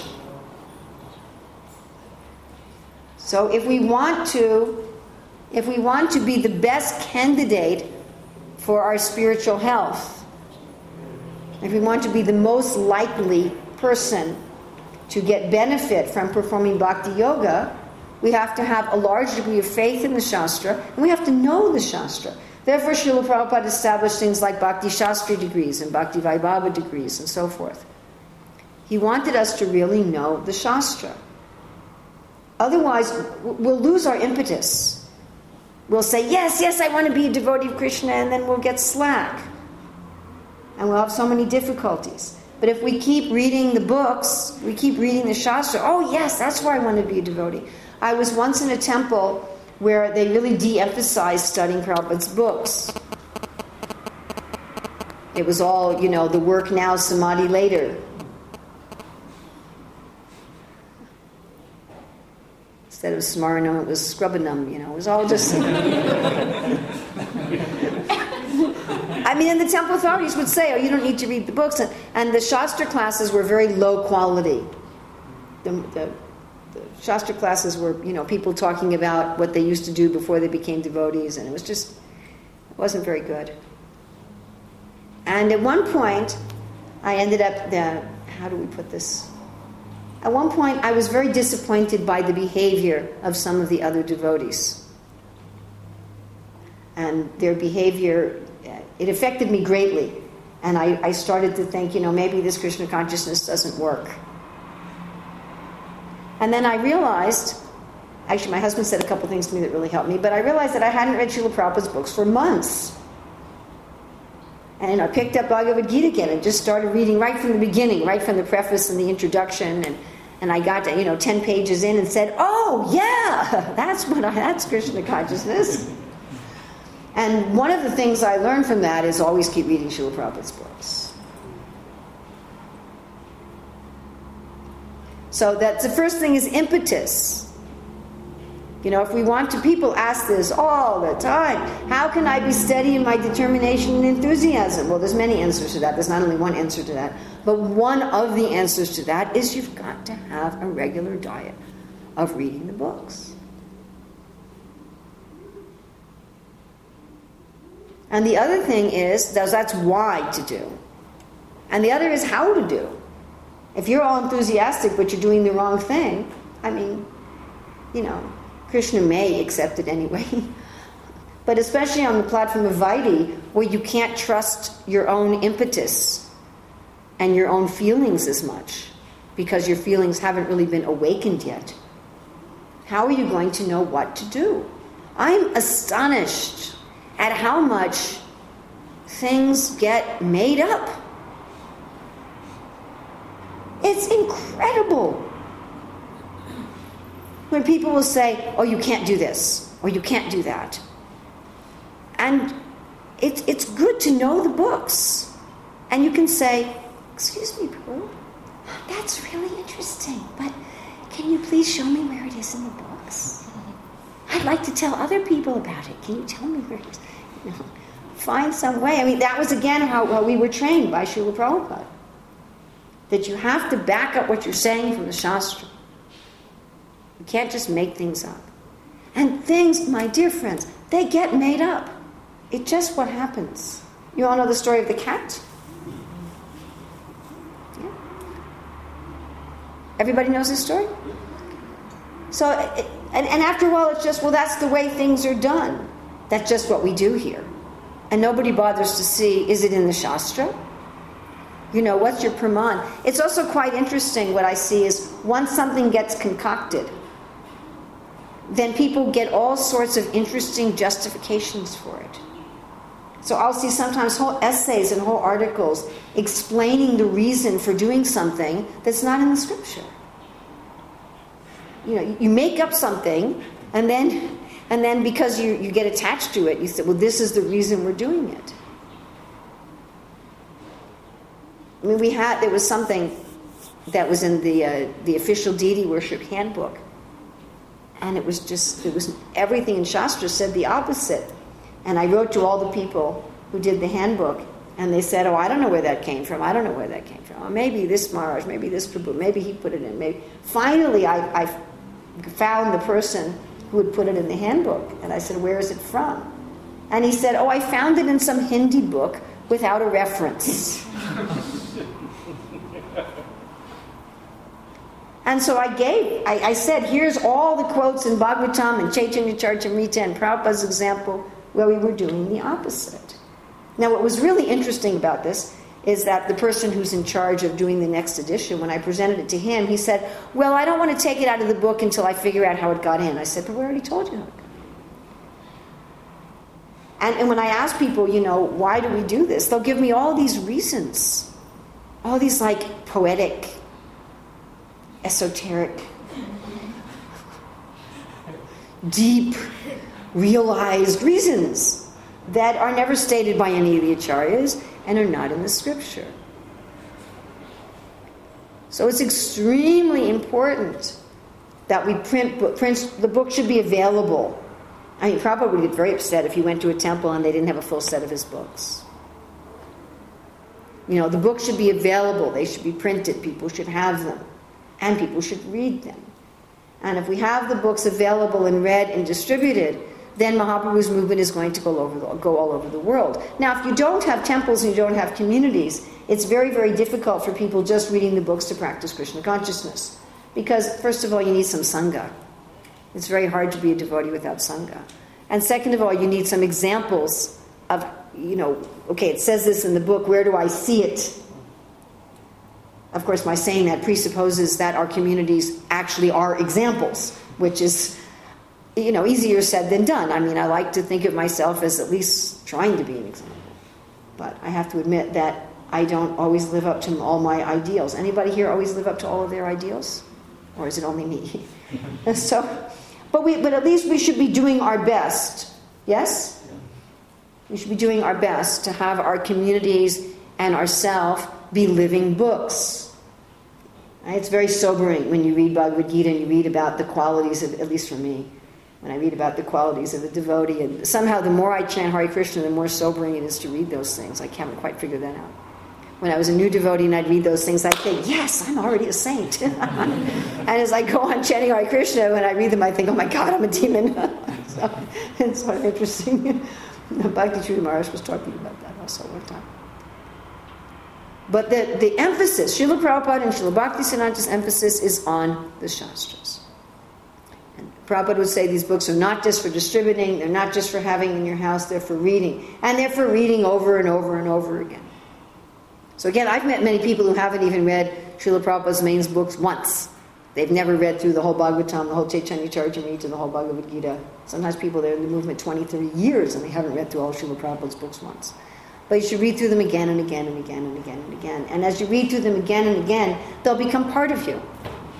So if we want to be the best candidate for our spiritual health, if we want to be the most likely person to get benefit from performing bhakti yoga, we have to have a large degree of faith in the Shastra, and we have to know the Shastra. Therefore, Srila Prabhupada established things like Bhakti Shastri degrees and Bhakti Vaibhava degrees and so forth. He wanted us to really know the Shastra. Otherwise, we'll lose our impetus. We'll say, yes, I want to be a devotee of Krishna, and then we'll get slack. And we'll have so many difficulties. But if we keep reading the books, we keep reading the Shastra, yes, that's where I want to be a devotee. I was once in a temple where they really de-emphasized studying Prabhupada's books. It was all, the work now, samadhi later. Instead of smaranam, it was scrubbanam, it was all just... and the temple authorities would say, you don't need to read the books. And the Shastra classes were very low quality. The Shastra classes were, people talking about what they used to do before they became devotees, and it wasn't very good. And at one point, I ended up, how do we put this? At one point, I was very disappointed by the behavior of some of the other devotees. and their behavior, it affected me greatly. And I started to think, maybe this Krishna consciousness doesn't work. And then I realized, actually my husband said a couple things to me that really helped me, but I realized that I hadn't read Srila Prabhupada's books for months. And I picked up Bhagavad Gita again and just started reading right from the beginning, right from the preface and the introduction, and I got to 10 pages in and said, oh yeah, that's Krishna consciousness. And one of the things I learned from that is always keep reading Srila Prabhupada's books. So that's the first thing is impetus. If we want to, people ask this all the time. How can I be steady in my determination and enthusiasm? Well, there's many answers to that. There's not only one answer to that. But one of the answers to that is you've got to have a regular diet of reading the books. And the other thing is, that's why to do. And the other is how to do. If you're all enthusiastic but you're doing the wrong thing, Krishna may accept it anyway. But especially on the platform of Vaidhi, where you can't trust your own impetus and your own feelings as much, because your feelings haven't really been awakened yet. How are you going to know what to do? I'm astonished at how much things get made up. It's incredible. When people will say, oh, you can't do this, or you can't do that. And it's good to know the books. And you can say, excuse me, Prabhu, that's really interesting, but can you please show me where it is in the books? I'd like to tell other people about it. Can you tell me where it is? Find some way. That was again how we were trained by Srila Prabhupada. That you have to back up what you're saying from the Shastra. You can't just make things up. And things, my dear friends, they get made up. It's just what happens. You all know the story of the cat? Yeah. Everybody knows this story? So, and after a while it's just, that's the way things are done. That's just what we do here. And nobody bothers to see, is it in the Shastra? What's your praman? It's also quite interesting what I see is once something gets concocted, then people get all sorts of interesting justifications for it. So I'll see sometimes whole essays and whole articles explaining the reason for doing something that's not in the scripture. You make up something, and then because you get attached to it, you say, well, this is the reason we're doing it. There was something that was in the official deity worship handbook. And it was everything in Shastra said the opposite. And I wrote to all the people who did the handbook, and they said, oh, I don't know where that came from. I don't know where that came from. Oh, maybe this Maharaj, maybe this Prabhu, maybe he put it in. Finally, I found the person who had put it in the handbook. And I said, where is it from? And he said, oh, I found it in some Hindi book without a reference. And so I said, here's all the quotes in Bhagavatam and Chaitanya Charitamrita and Prabhupada's example where we were doing the opposite. Now, what was really interesting about this is that the person who's in charge of doing the next edition, when I presented it to him, he said, well, I don't want to take it out of the book until I figure out how it got in. I said, but we already told you how it got in. And when I ask people, why do we do this? They'll give me all these reasons. All these poetic, esoteric, deep, realized reasons that are never stated by any of the acharyas and are not in the scripture. So it's extremely important that we print the book should be available. Prabhupada would get very upset if you went to a temple and they didn't have a full set of his books. The book should be available. They should be printed. People should have them. And people should read them. And if we have the books available and read and distributed, then Mahaprabhu's movement is going to go all over the world. Now, if you don't have temples and you don't have communities, it's very, very difficult for people just reading the books to practice Krishna consciousness. Because, first of all, you need some sangha. It's very hard to be a devotee without sangha. And second of all, you need some examples of, okay, it says this in the book, where do I see it? Of course, my saying that presupposes that our communities actually are examples, which is, easier said than done. I mean, I like to think of myself as at least trying to be an example. But I have to admit that I don't always live up to all my ideals. Anybody here always live up to all of their ideals? Or is it only me? But at least we should be doing our best. Yes? We should be doing our best to have our communities and ourselves be living books. Right? It's very sobering when you read Bhagavad Gita and you read about the qualities of, at least for me, when I read about the qualities of a devotee. And somehow the more I chant Hare Krishna, the more sobering it is to read those things. I can't quite figure that out. When I was a new devotee and I'd read those things, I'd think, yes, I'm already a saint. And as I go on chanting Hare Krishna, when I read them, I think, oh my God, I'm a demon. So it's sort of interesting. Bhakti Trudi Maharaj was talking about that also one time. But the emphasis, Srila Prabhupada and Srila Bhaktisiddhanta's emphasis is on the Shastras. And Prabhupada would say these books are not just for distributing, they're not just for having in your house, they're for reading. And they're for reading over and over and over again. So again, I've met many people who haven't even read Srila Prabhupada's main books once. They've never read through the whole Bhagavatam, the whole Chaitanya Charitamrita, the whole Bhagavad Gita. Sometimes people, they're in the movement 20, 30 years and they haven't read through all Srila Prabhupada's books once. But you should read through them again and again and again and again and again. And as you read through them again and again, they'll become part of you.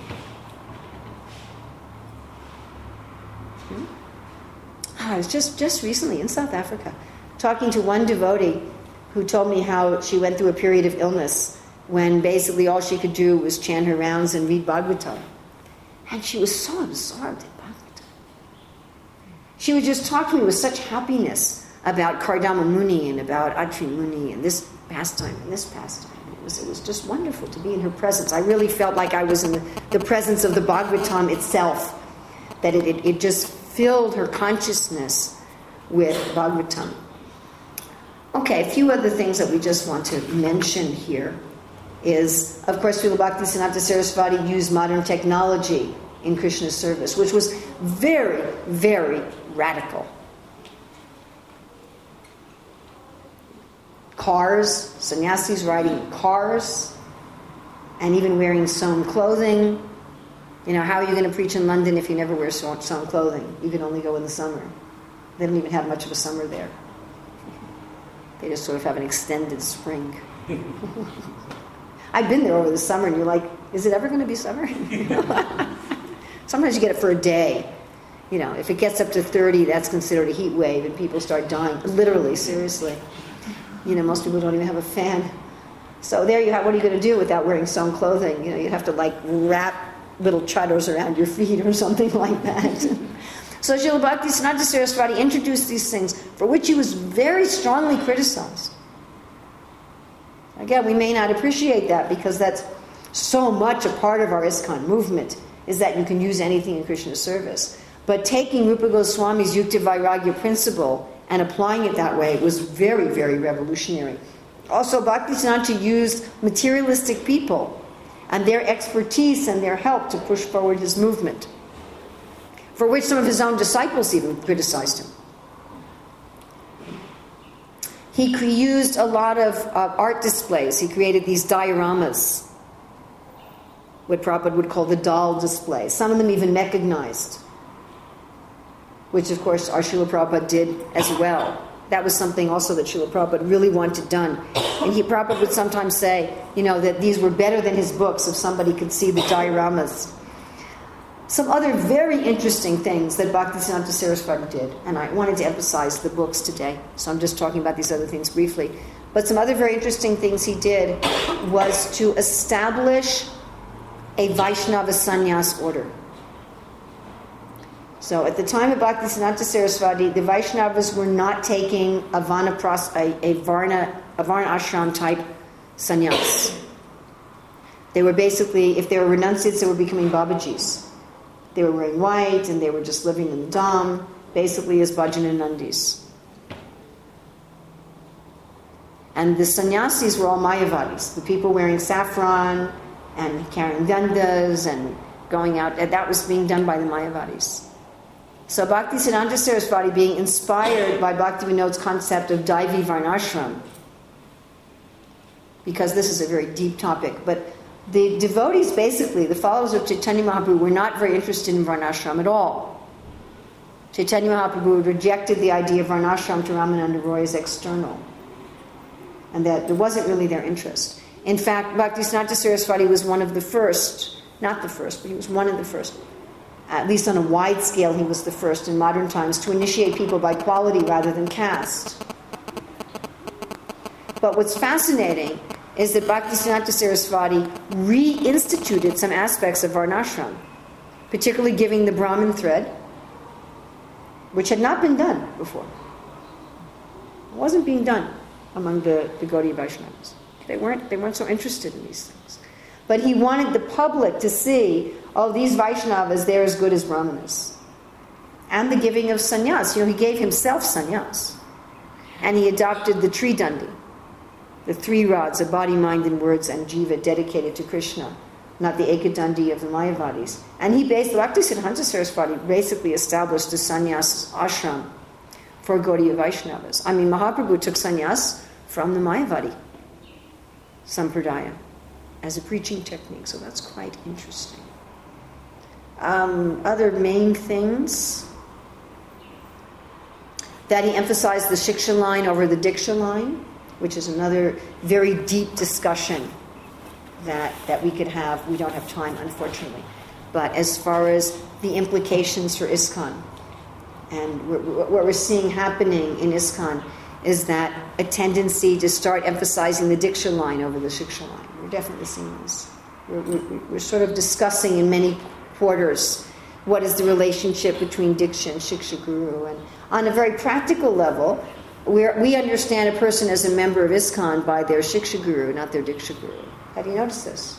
I was just recently in South Africa talking to one devotee who told me how she went through a period of illness when basically all she could do was chant her rounds and read Bhagavatam. And she was so absorbed in Bhagavatam. She would just talk to me with such happiness about Kardama Muni and about Atri Muni and this pastime and this pastime. It was just wonderful to be in her presence. I really felt like I was in the presence of the Bhagavatam itself, that it just filled her consciousness with Bhagavatam. Okay, a few other things that we just want to mention here is, of course, Srila Bhaktisiddhanta Saraswati used modern technology in Krishna's service, which was very, very radical. Cars, sannyasis riding cars, and even wearing sewn clothing. How are you going to preach in London if you never wear sewn clothing? You can only go in the summer. They don't even have much of a summer there. They just sort of have an extended spring. I've been there over the summer and you're like, is it ever going to be summer? Sometimes you get it for a day. If it gets up to 30, that's considered a heat wave and people start dying. Literally, seriously. Most people don't even have a fan. So there you have, what are you going to do without wearing sewn clothing? You have to wrap little chaddars around your feet or something like that. So Srila Bhaktisiddhanta Saraswati introduced these things for which he was very strongly criticized. Again, we may not appreciate that because that's so much a part of our ISKCON movement, is that you can use anything in Krishna's service. But taking Rupa Goswami's Yukta Vairagya principle and applying it that way was very, very revolutionary. Also, Bhaktisiddhanta used materialistic people and their expertise and their help to push forward his movement, for which some of his own disciples even criticized him. He used a lot of art displays. He created these dioramas, what Prabhupada would call the doll displays. Some of them even mechanized, which of course our Srila Prabhupada did as well. That was something also that Srila Prabhupada really wanted done. And Prabhupada would sometimes say, that these were better than his books if somebody could see the dioramas. Some other very interesting things that Bhaktisiddhanta Saraswati did, and I wanted to emphasize the books today, so I'm just talking about these other things briefly. But some other very interesting things he did was to establish a Vaishnava sannyas order. So at the time of Bhaktisiddhanta Saraswati, the Vaishnavas were not taking a Varna ashram type sannyas. They were basically, if they were renunciates, they were becoming Babajis. They were wearing white and they were just living in the dham, basically as Bhajananandis. And the sannyasis were all Mayavadis, the people wearing saffron and carrying dandas and going out. That was being done by the Mayavadis. So Bhaktisiddhanta Saraswati, being inspired by Bhaktivinoda's concept of Daivi Varnashram, because this is a very deep topic, but the devotees, basically, the followers of Chaitanya Mahaprabhu, were not very interested in Varnashram at all. Chaitanya Mahaprabhu rejected the idea of Varnashram to Ramananda Roy as external, and that it wasn't really their interest. In fact, Bhaktisiddhanta Saraswati was one of the first, not the first, but he was one of the first, at least on a wide scale, he was the first in modern times to initiate people by quality rather than caste. But what's fascinating is that Bhaktisiddhanta Saraswati reinstituted some aspects of Varnashram, particularly giving the Brahmin thread, which had not been done before. It wasn't being done among the Gaudiya Vaishnavas. They weren't so interested in these things. But he wanted the public to see, oh, these Vaishnavas, they're as good as Brahmanas. And the giving of sannyas. He gave himself sannyas. And he adopted the Tridandi, the 3 rods of body, mind, and words, and jiva dedicated to Krishna, not the Ekadandi of the Mayavadis. And he Bhaktisiddhanta Saraswati basically established a sannyas ashram for Gaudiya Vaishnavas. I mean, Mahaprabhu took sannyas from the Mayavadi Sampradaya as a preaching technique, so that's quite interesting. Other main things, that he emphasized the Shiksha line over the Diksha line, which is another very deep discussion that we could have. We don't have time, unfortunately. But as far as the implications for ISKCON, and what we're seeing happening in ISKCON is that a tendency to start emphasizing the Diksha line over the Shiksha line. We're definitely seeing this. We're sort of discussing in many quarters what is the relationship between Diksha and Shiksha Guru. And on a very practical level, we understand a person as a member of ISKCON by their Shiksha Guru, not their Diksha Guru. Have you noticed this?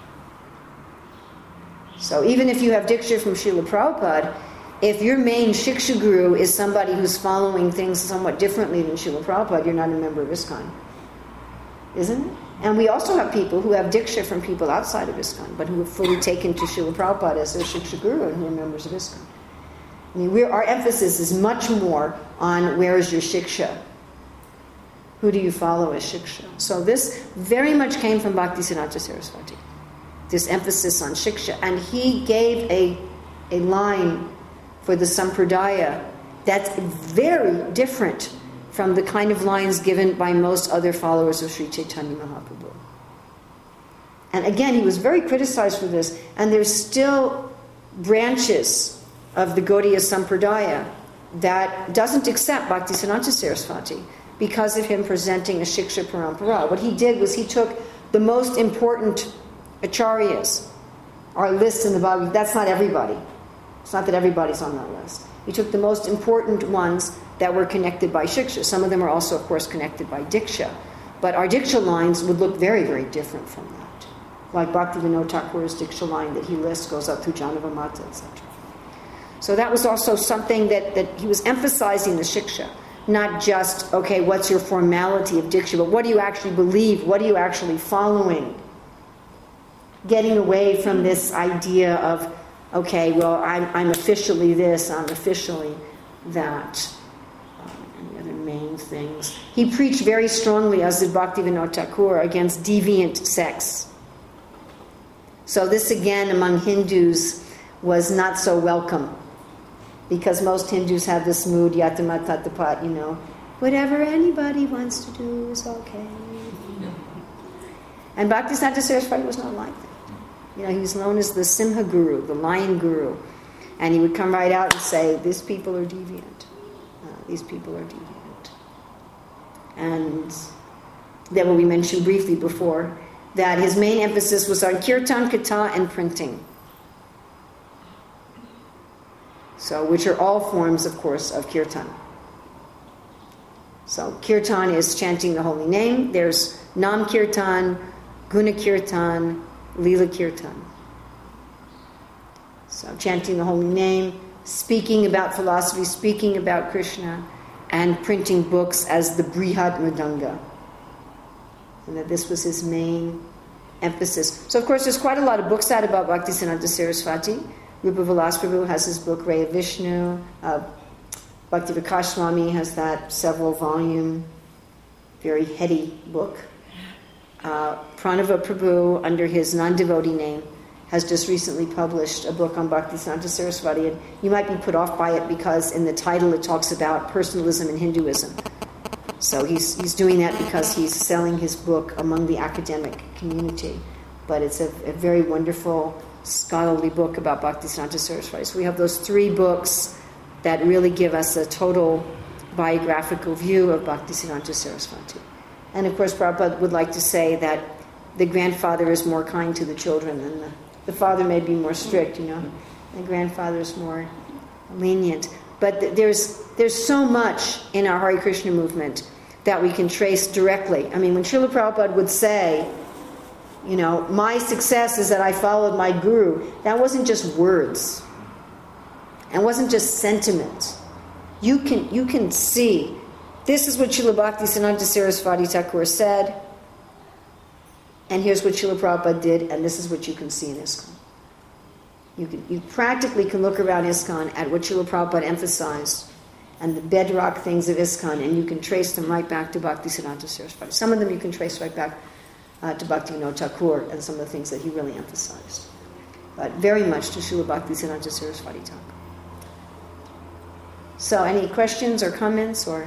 So even if you have Diksha from Srila Prabhupada, if your main Shiksha Guru is somebody who's following things somewhat differently than Srila Prabhupada, you're not a member of ISKCON. Isn't it? And we also have people who have Diksha from people outside of ISKCON, but who have fully taken to Srila Prabhupada as their Shiksha Guru and who are members of ISKCON. I mean, our emphasis is much more on where is your Shiksha? Who do you follow as Shiksha? So this very much came from Bhaktisiddhanta Saraswati, this emphasis on Shiksha. And he gave a line for the Sampradaya that's very different from the kind of lines given by most other followers of Sri Chaitanya Mahaprabhu. And again, he was very criticized for this, and there's still branches of the Gaudiya Sampradaya that doesn't accept Bhaktisiddhanta Saraswati because of him presenting a Shiksha Parampara. What he did was he took the most important acharyas, our list in the Bhagavad. That's not everybody. It's not that everybody's on that list. He took the most important ones that were connected by Shiksha. Some of them are also, of course, connected by Diksha. But our Diksha lines would look very, very different from that. Like Bhaktivinoda Thakur's Diksha line that he lists goes up through Janava Mata, etc. So that was also something that he was emphasizing the Shiksha. Not just, okay, what's your formality of Diksha, but what do you actually believe? What are you actually following? Getting away from this idea of, okay, well, I'm officially this, I'm officially that. And the other main things. He preached very strongly, as did Bhaktivinoda Thakur, against deviant sex. So this, again, among Hindus, was not so welcome. Because most Hindus have this mood, yatama tatapat, whatever anybody wants to do is okay. And Bhaktisiddhanta Saraswati was not like that. He was known as the Simha Guru, the Lion Guru. And he would come right out and say, these people are deviant. These people are deviant. And that what we mentioned briefly before, that his main emphasis was on kirtan, katha, and printing. So, which are all forms, of course, of kirtan. So, kirtan is chanting the holy name. There's nam kirtan, guna kirtan, lila kirtan. So, chanting the holy name, speaking about philosophy, speaking about Krishna, and printing books as the Brihad Mridanga. And that this was his main emphasis. So, of course, there's quite a lot of books out about Bhaktisiddhanta Saraswati. Rupa Vilas Prabhu has his book Ray of Vishnu. Bhakti Vikas Swami has that several volume, very heady book. Pranava Prabhu, under his non-devotee name, has just recently published a book on Bhaktisiddhanta Saraswati. And you might be put off by it because in the title it talks about personalism in Hinduism. So he's doing that because he's selling his book among the academic community. But it's a very wonderful scholarly book about Bhaktisiddhanta Saraswati. So we have those 3 books that really give us a total biographical view of Bhaktisiddhanta Saraswati. And of course, Prabhupada would like to say that the grandfather is more kind to the children than the father may be more strict, The grandfather is more lenient. But there's so much in our Hare Krishna movement that we can trace directly. I mean, when Srila Prabhupada would say, my success is that I followed my guru, that wasn't just words. And wasn't just sentiment. You can see, this is what Srila Bhaktisiddhanta Saraswati Thakur said, and here's what Srila Prabhupada did, and this is what you can see in ISKCON. You practically can look around ISKCON at what Srila Prabhupada emphasized and the bedrock things of ISKCON, and you can trace them right back to Bhaktisiddhanta Saraswati. Some of them you can trace right back to Bhaktivinoda Thakur and some of the things that he really emphasized. But very much to Srila Bhaktisiddhanta Saraswati Thakur. So, any questions or comments, or?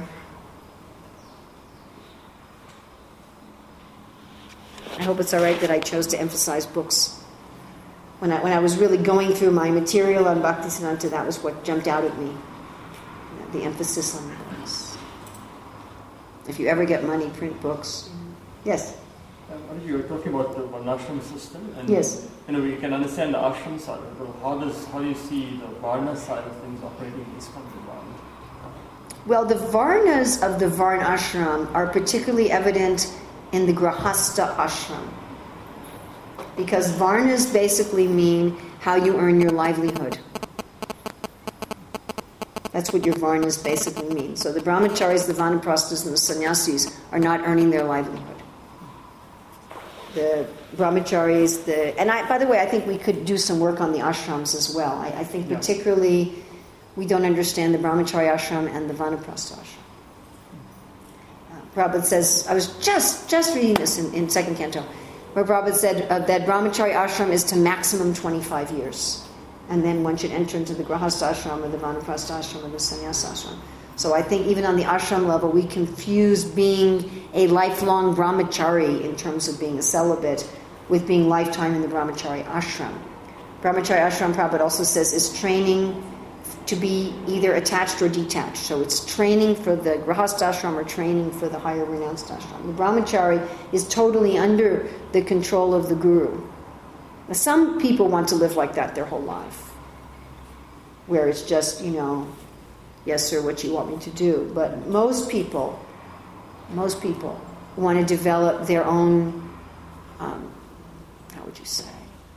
I hope it's all right that I chose to emphasize books. When I was really going through my material on Bhaktisiddhanta, that was what jumped out at me. The emphasis on books. If you ever get money, print books. Yes? You were talking about the Varnashram system, and yes. We can understand the ashram side, but how do you see the Varna side of things operating in ISKCON? Well, the Varnas of the Varna ashram are particularly evident in the Grahastha ashram. Because Varnas basically mean how you earn your livelihood. That's what your Varnas basically mean. So the Brahmacharis, the Vanaprasthas, and the Sannyasis are not earning their livelihood. The Brahmacharis, by the way, I think we could do some work on the ashrams as well. I think particularly we don't understand the Brahmachari ashram and the Vanaprastha ashram. Prabhupada says, I was just reading this in second canto, where Prabhupada said that Brahmachari ashram is to maximum 25 years. And then one should enter into the Grahastha ashram or the Vanaprastha ashram or the Sannyasa ashram. So I think even on the ashram level, we confuse being a lifelong brahmachari in terms of being a celibate with being lifetime in the brahmachari ashram. Brahmachari ashram, Prabhupada also says, is training to be either attached or detached. So it's training for the Grahastha ashram or training for the higher renounced ashram. The brahmachari is totally under the control of the guru. Now, some people want to live like that their whole life, where it's just, yes, sir, what you want me to do. But most people want to develop their own, how would you say,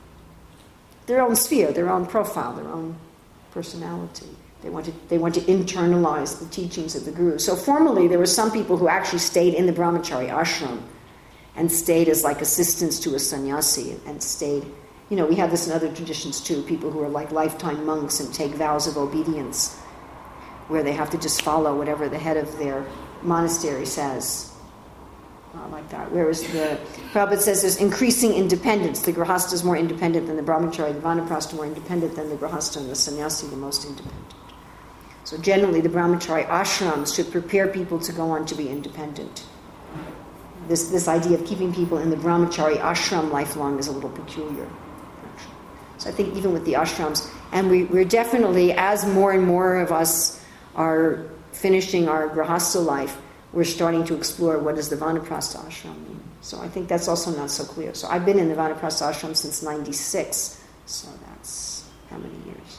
their own sphere, their own profile, their own personality. They want to internalize the teachings of the guru. So formerly, there were some people who actually stayed in the brahmachari ashram and stayed as like assistants to a sannyasi and stayed. We have this in other traditions too. People who are like lifetime monks and take vows of obedience, where they have to just follow whatever the head of their monastery says. Like that. Whereas the Prabhupada says there's increasing independence. The Grahastha is more independent than the Brahmachari, the Vanaprastha more independent than the Grahastha, and the Sannyasi the most independent. So generally the Brahmachari ashrams should prepare people to go on to be independent. This idea of keeping people in the Brahmachari ashram lifelong is a little peculiar. So I think even with the ashrams, and we're definitely, as more and more of us are finishing our Grahastha life, we're starting to explore what does the Vanaprastha ashram mean. So I think that's also not so clear. So I've been in the Vanaprastha ashram since 96. So that's how many years?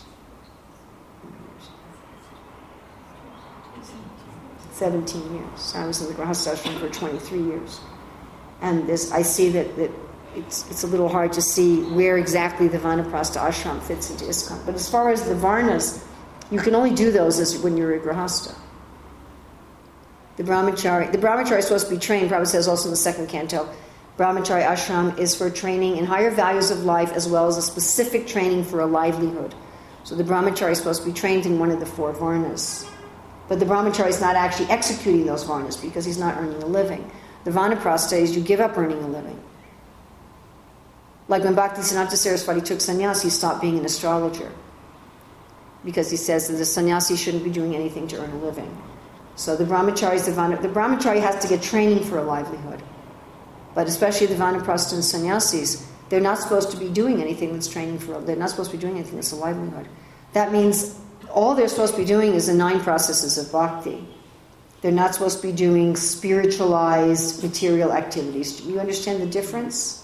17 years. So I was in the Grahastha ashram for 23 years. And I see that it's a little hard to see where exactly the Vanaprastha ashram fits into ISKCON. But as far as the Varnas, you can only do those when you're a Grahastha. The brahmachari is supposed to be trained. Prabhupada says also in the second canto, Brahmachari ashram is for training in higher values of life as well as a specific training for a livelihood. So the brahmachari is supposed to be trained in one of the 4 varnas. But the brahmachari is not actually executing those varnas because he's not earning a living. The vanaprastha is you give up earning a living. Like when Bhaktisiddhanta Saraswati took sannyas, he stopped being an astrologer. Because he says that the sannyasi shouldn't be doing anything to earn a living. So the brahmachari, the brahmachari has to get training for a livelihood. But especially the vanaprastha and sannyasis, they're not supposed to be doing anything that's training for, they're not supposed to be doing anything that's a livelihood. That means all they're supposed to be doing is the 9 processes of bhakti. They're not supposed to be doing spiritualized material activities. Do you understand the difference?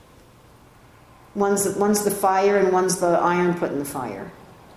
One's the fire and one's the iron put in the fire.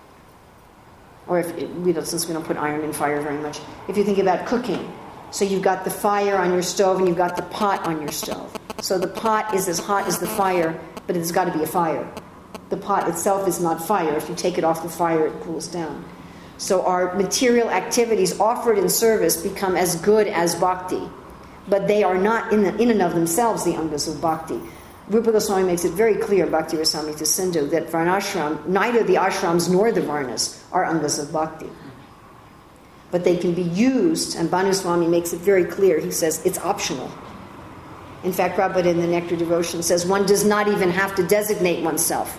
Or since we don't put iron in fire very much, if you think about cooking, so you've got the fire on your stove and you've got the pot on your stove. So the pot is as hot as the fire, but it's got to be a fire. The pot itself is not fire. If you take it off the fire, it cools down. So our material activities offered in service become as good as bhakti, but they are not in and of themselves the angas of bhakti. Rupa Goswami makes it very clear, Bhakti Rasamrita Sindhu, that varnashram, neither the ashrams nor the varnas are angas of bhakti. But they can be used, and Bhanu Swami makes it very clear. He says it's optional. In fact, Prabhupada in the Nectar Devotion says one does not even have to designate oneself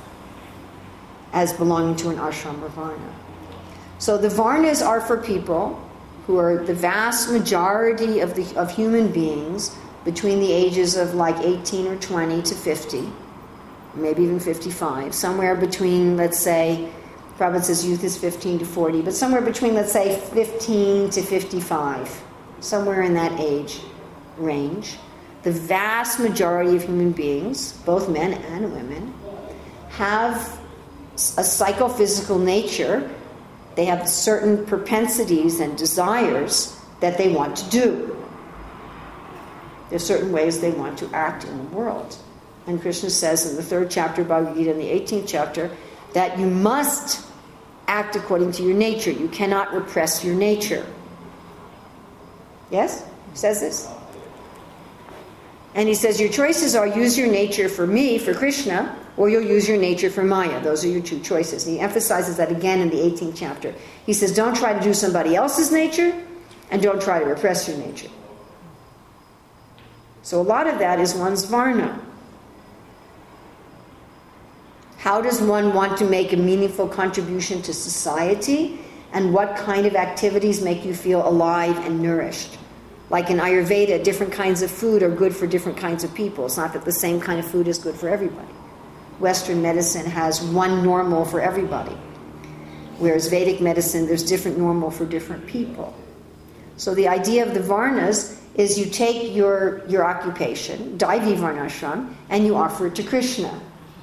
as belonging to an ashram or varna. So the varnas are for people who are the vast majority of human beings between the ages of like 18 or 20 to 50, maybe even 55, somewhere between, let's say, Prabhupada says youth is 15 to 40, but somewhere between, let's say, 15 to 55, somewhere in that age range. The vast majority of human beings, both men and women, have a psychophysical nature. They have certain propensities and desires that they want to do. There's certain ways they want to act in the world. And Krishna says in the 3rd chapter of Bhagavad Gita, in the 18th chapter, that you must act according to your nature. You cannot repress your nature. Yes? He says this. And he says your choices are use your nature for me, for Krishna, or you'll use your nature for Maya. Those are your 2 choices. And he emphasizes that again in the 18th chapter. He says don't try to do somebody else's nature, and don't try to repress your nature. So a lot of that is one's varna. How does one want to make a meaningful contribution to society? And what kind of activities make you feel alive and nourished? Like in Ayurveda, different kinds of food are good for different kinds of people. It's not that the same kind of food is good for everybody. Western medicine has one normal for everybody. Whereas Vedic medicine, there's different normal for different people. So the idea of the varnas is you take your occupation, Daivi Varnashram, and you offer it to Krishna.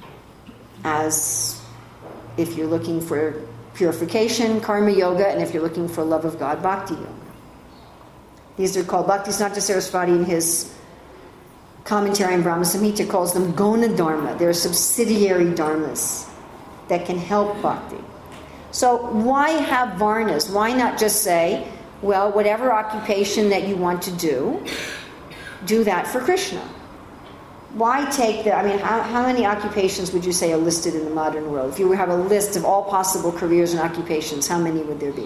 As if you're looking for purification, karma yoga, and if you're looking for love of God, bhakti yoga. These are called, Bhaktisiddhanta Saraswati in his commentary on Brahma Samhita calls them Gona Dharma. They're subsidiary dharmas that can help bhakti. So why have varnas? Why not just say, well, whatever occupation that you want to do that for Krishna? Why take how many occupations would you say are listed in the modern world? If you would have a list of all possible careers and occupations, how many would there be?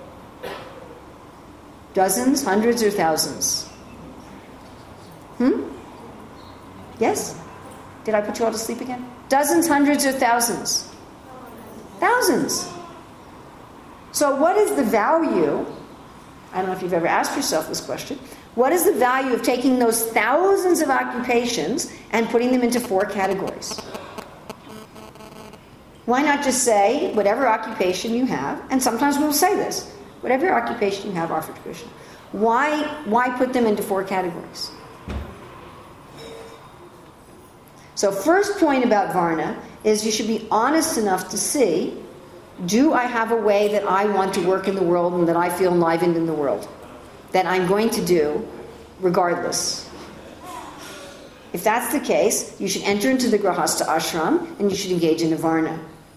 Dozens, hundreds, or thousands? Yes? Did I put you all to sleep again? Dozens, hundreds, or thousands? Thousands. So what is the value? I don't know if you've ever asked yourself this question. What is the value of taking those thousands of occupations and putting them into 4 categories? Why not just say, whatever occupation you have, and sometimes we'll say this, whatever occupation you have, offer to Krishna. Why put them into 4 categories? So first point about Varna is you should be honest enough to see, do I have a way that I want to work in the world and that I feel enlivened in the world? That I'm going to do regardless. If that's the case, you should enter into the Grahastha ashram and you should engage in a Varna.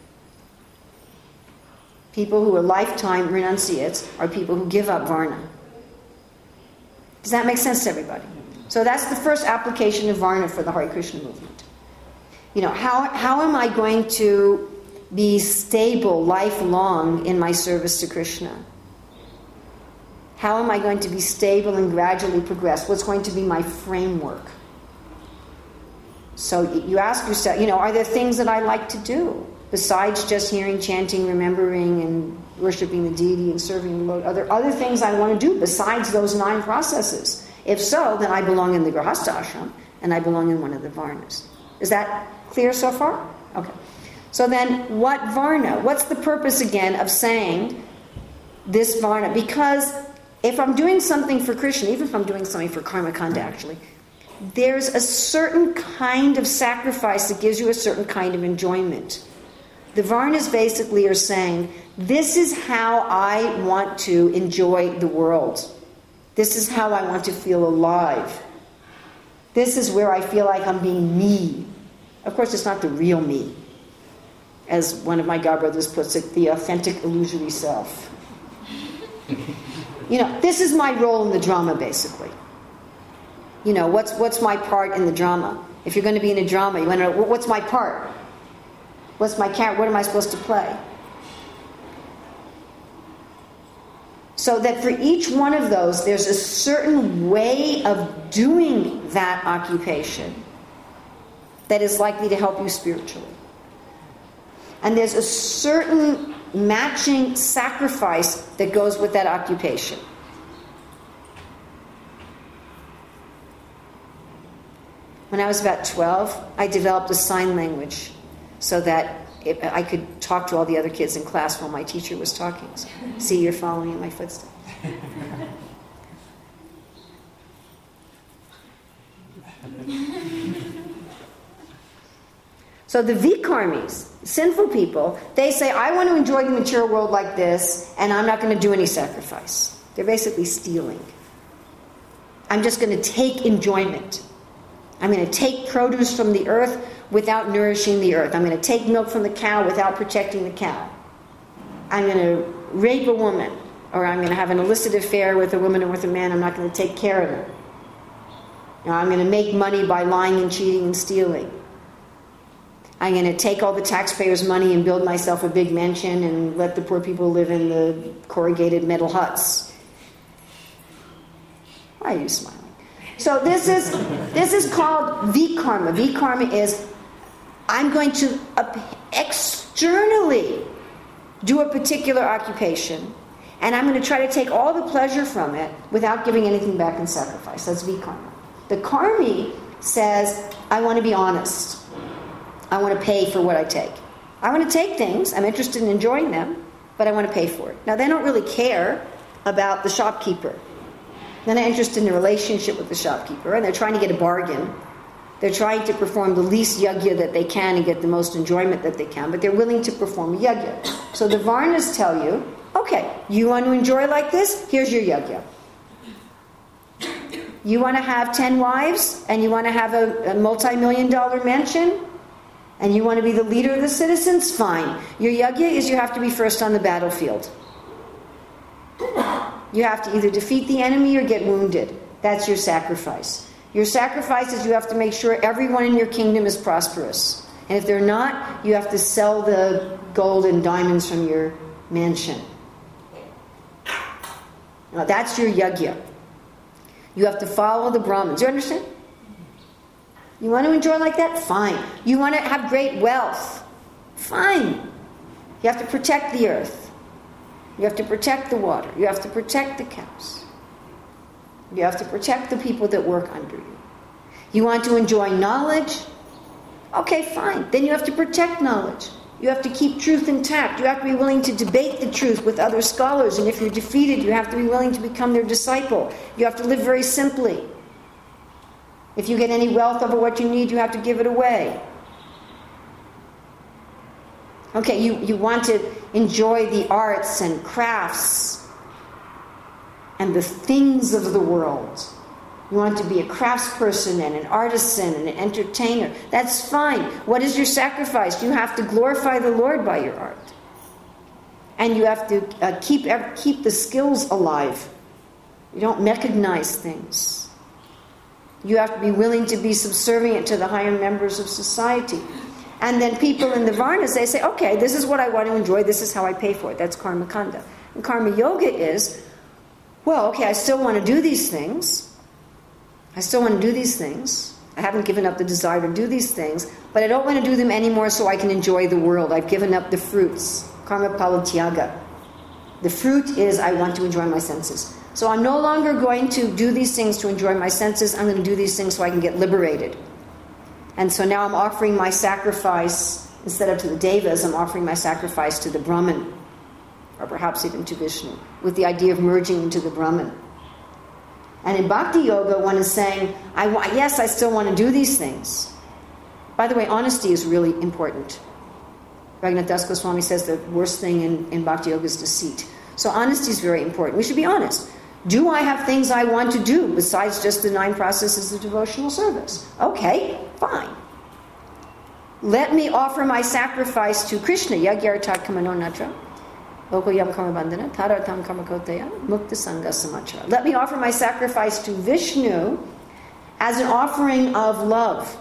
People who are lifetime renunciates are people who give up Varna. Does that make sense to everybody? So that's the first application of Varna for the Hare Krishna movement. How am I going to be stable lifelong in my service to Krishna? How am I going to be stable and gradually progress? What's going to be my framework? So you ask yourself, are there things that I like to do besides just hearing, chanting, remembering, and worshiping the deity and serving the Lord? Are there other things I want to do besides those 9 processes? If so, then I belong in the Grihastha ashram and I belong in one of the Varnas. Is that clear so far? Okay. So then, what Varna? What's the purpose again of saying this Varna? Because if I'm doing something for Krishna, even if I'm doing something for Karmakanda actually, there's a certain kind of sacrifice that gives you a certain kind of enjoyment. The Varnas basically are saying, this is how I want to enjoy the world. This is how I want to feel alive. This is where I feel like I'm being me. Of course, it's not the real me. As one of my godbrothers puts it, the authentic illusory self. This is my role in the drama, basically. What's my part in the drama? If you're going to be in a drama, you want to know, what's my part? What's my character? What am I supposed to play? So that for each one of those, there's a certain way of doing that occupation that is likely to help you spiritually. And there's a certain matching sacrifice that goes with that occupation. When I was about 12, I developed a sign language so that I could talk to all the other kids in class while my teacher was talking. So, see, you're following in my footsteps. So the vikarmis, sinful people, they say, I want to enjoy the material world like this, and I'm not going to do any sacrifice. They're basically stealing. I'm just going to take enjoyment. I'm going to take produce from the earth without nourishing the earth. I'm going to take milk from the cow without protecting the cow. I'm going to rape a woman, or I'm going to have an illicit affair with a woman or with a man. I'm not going to take care of her. I'm going to make money by lying and cheating and stealing. I'm going to take all the taxpayers' money and build myself a big mansion and let the poor people live in the corrugated metal huts. Why are you smiling? So this is called vikarma. Vikarma is, I'm going to externally do a particular occupation, and I'm going to try to take all the pleasure from it without giving anything back in sacrifice. That's vikarma. The karmi says, I want to be honest. I want to pay for what I take. I want to take things. I'm interested in enjoying them, but I want to pay for it. Now, they don't really care about the shopkeeper. They're not interested in the relationship with the shopkeeper, and they're trying to get a bargain. They're trying to perform the least yajna that they can and get the most enjoyment that they can, but they're willing to perform a yajna. So the Varnas tell you, okay, you want to enjoy like this? Here's your yajna. You want to have 10 wives, and you want to have a multi-million-dollar mansion, and you want to be the leader of the citizens? Fine. Your yajna is you have to be first on the battlefield. You have to either defeat the enemy or get wounded. That's your sacrifice. Your sacrifice is you have to make sure everyone in your kingdom is prosperous. And if they're not, you have to sell the gold and diamonds from your mansion. Now that's your yajna. You have to follow the Brahmins. You understand? You want to enjoy like that? Fine. You want to have great wealth? Fine. You have to protect the earth. You have to protect the water. You have to protect the cows. You have to protect the people that work under you. You want to enjoy knowledge? Okay, fine. Then you have to protect knowledge. You have to keep truth intact. You have to be willing to debate the truth with other scholars. And if you're defeated, you have to be willing to become their disciple. You have to live very simply. If you get any wealth over what you need, you have to give it away. Okay, you want to enjoy the arts and crafts and the things of the world. You want to be a craftsperson and an artisan and an entertainer. That's fine. What is your sacrifice? You have to glorify the Lord by your art. And you have to keep the skills alive. You don't mechanize things. You have to be willing to be subservient to the higher members of society. And then people in the varnas, they say, okay, this is what I want to enjoy, this is how I pay for it. That's karma kanda. And karma yoga is, well, okay, I still want to do these things. I haven't given up the desire to do these things, but I don't want to do them anymore so I can enjoy the world. I've given up the fruits. Karma pala tyaga. The fruit is I want to enjoy my senses. So I'm no longer going to do these things to enjoy my senses. I'm going to do these things so I can get liberated. And so now I'm offering my sacrifice, instead of to the devas, I'm offering my sacrifice to the Brahman, or perhaps even to Vishnu, with the idea of merging into the Brahman. And in Bhakti Yoga, one is saying, yes, I still want to do these things. By the way, honesty is really important. Raghunath Das Goswami says the worst thing in Bhakti Yoga is deceit. So honesty is very important. We should be honest. Do I have things I want to do besides just the 9 processes of devotional service? Okay, fine. Let me offer my sacrifice to Krishna. Yagyartat kamano natra. Lokoyam karma bandhana. Tadartam karma kotaya. Mukta sangha samachara. Let me offer my sacrifice to Vishnu as an offering of love.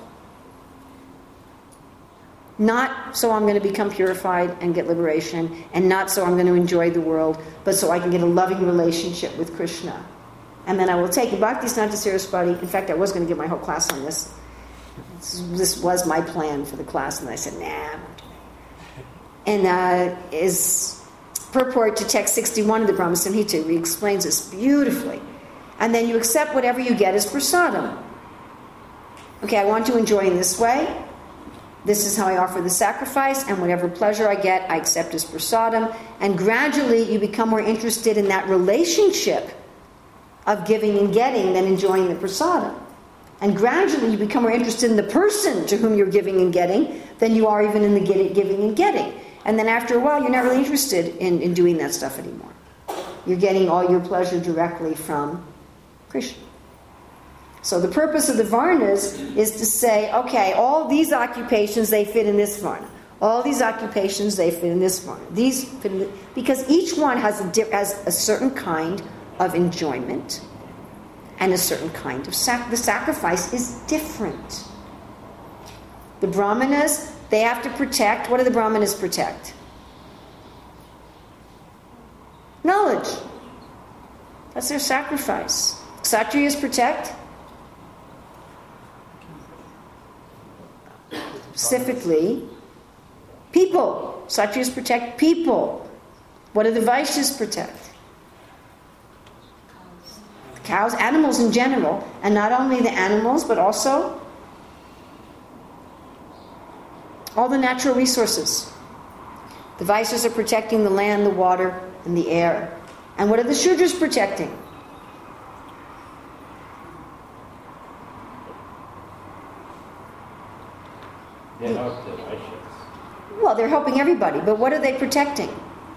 Not so I'm going to become purified and get liberation, and not so I'm going to enjoy the world, but so I can get a loving relationship with Krishna. And then I will take Bhaktisnanta Saraswati. In fact, I was going to give my whole class on this. This was my plan for the class, and I said, nah, I'm not doing it. And is purport to text 61 of the Brahma Samhita. He explains this beautifully. And then you accept whatever you get as prasadam. Okay, I want to enjoy in this way. This is how I offer the sacrifice, and whatever pleasure I get, I accept as prasadam. And gradually you become more interested in that relationship of giving and getting than enjoying the prasadam. And gradually you become more interested in the person to whom you're giving and getting than you are even in the giving and getting. And then after a while, you're not really interested in doing that stuff anymore. You're getting all your pleasure directly from Krishna. So the purpose of the varnas is to say, okay, all these occupations, they fit in this varna. All these occupations, they fit in this varna. These fit in because each one has a certain kind of enjoyment and a certain kind of the sacrifice is different. The brahmanas, they have to protect. What do the brahmanas protect? Knowledge. That's their sacrifice. Kshatriyas protect specifically people. Kshatriyas protect people. What do the Vaishyas protect? Cows, animals in general, and not only the animals, but also all the natural resources. The Vaishyas are protecting the land, the water, and the air. And what are the Shudras protecting? They're not the Vaishyas. Well, they're helping everybody, but what are they protecting?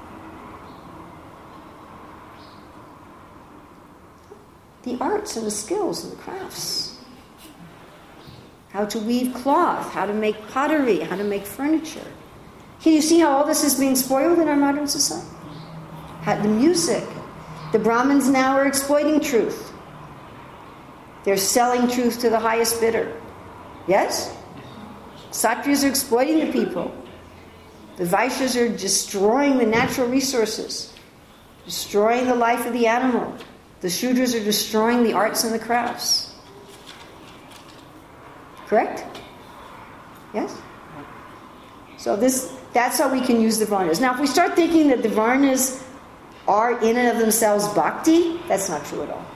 The arts and the skills and the crafts. How to weave cloth, how to make pottery, how to make furniture. Can you see how all this is being spoiled in our modern society? The music. The Brahmins now are exploiting truth. They're selling truth to the highest bidder. Yes? Kshatriyas are exploiting the people. The Vaishyas are destroying the natural resources, destroying the life of the animal. The Shudras are destroying the arts and the crafts. Correct? Yes? So that's how we can use the Varnas. Now, if we start thinking that the Varnas are in and of themselves bhakti, that's not true at all.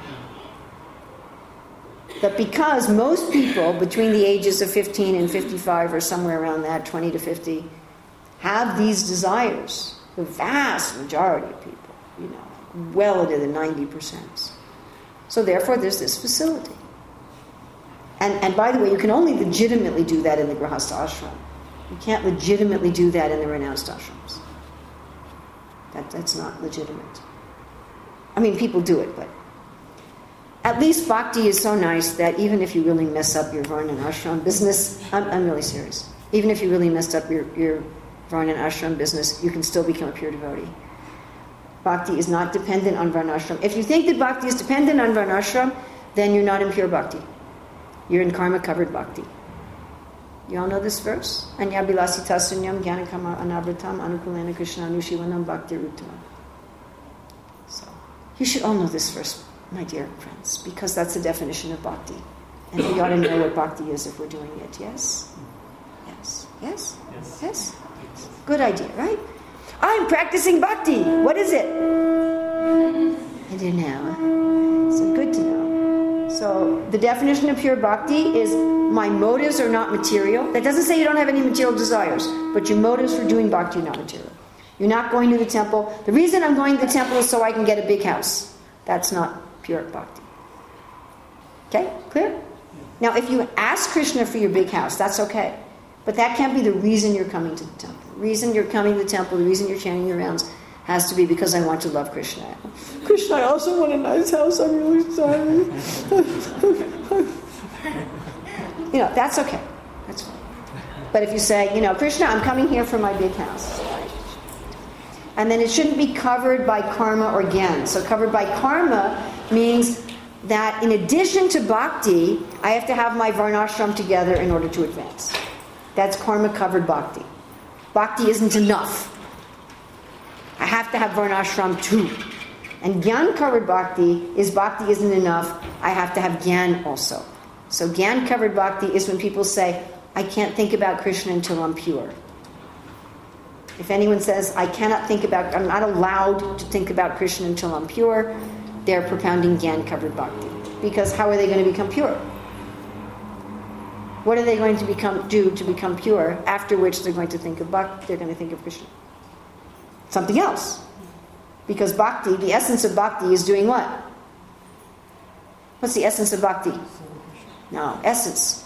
But because most people between the ages of 15 and 55 or somewhere around that, 20 to 50, have these desires, the vast majority of people, well into the 90%. So therefore there's this facility. And by the way, you can only legitimately do that in the Grihastha ashram. You can't legitimately do that in the renounced ashrams. That's not legitimate. I mean, people do it, but at least bhakti is so nice that even if you really mess up your varna and ashram business, I'm really serious. Even if you really messed up your varna and ashram business, you can still become a pure devotee. Bhakti is not dependent on varnashram. If you think that bhakti is dependent on varnashram, then you're not in pure bhakti. You're in karma-covered bhakti. You all know this verse? Anyabilasita sunyam gyanakama anavritam anukulena krishna anushivanam bhakti ruttam. So, you should all know this verse, my dear friends, because that's the definition of bhakti. And we ought to know what bhakti is if we're doing it, yes? Yes? Yes? Yes. Yes? Good idea, right? I'm practicing bhakti. What is it? I don't know. So good to know. So the definition of pure bhakti is my motives are not material. That doesn't say you don't have any material desires, but your motives for doing bhakti are not material. You're not going to the temple. The reason I'm going to the temple is so I can get a big house. That's not pure bhakti. Okay? Clear? Now, if you ask Krishna for your big house, that's okay. But that can't be the reason you're coming to the temple. The reason you're coming to the temple, the reason you're chanting your rounds, has to be because I want to love Krishna. Krishna, I also want a nice house. I'm really sorry. That's okay. That's fine. But if you say, Krishna, I'm coming here for my big house. And then it shouldn't be covered by karma or gyan. So covered by karma means that in addition to bhakti, I have to have my varnashram together in order to advance. That's karma-covered bhakti. Bhakti isn't enough. I have to have varnashram too. And gyan-covered bhakti isn't enough. I have to have gyan also. So gyan-covered bhakti is when people say, I can't think about Krishna until I'm pure. If anyone says, I'm not allowed to think about Krishna until I'm pure, they're propounding gyan-covered bhakti. Because how are they going to become pure? What are they going to do to become pure? After which they're going to think of bhakti, they're going to think of Krishna. Something else. Because bhakti, the essence of bhakti is doing what? What's the essence of bhakti? No, essence.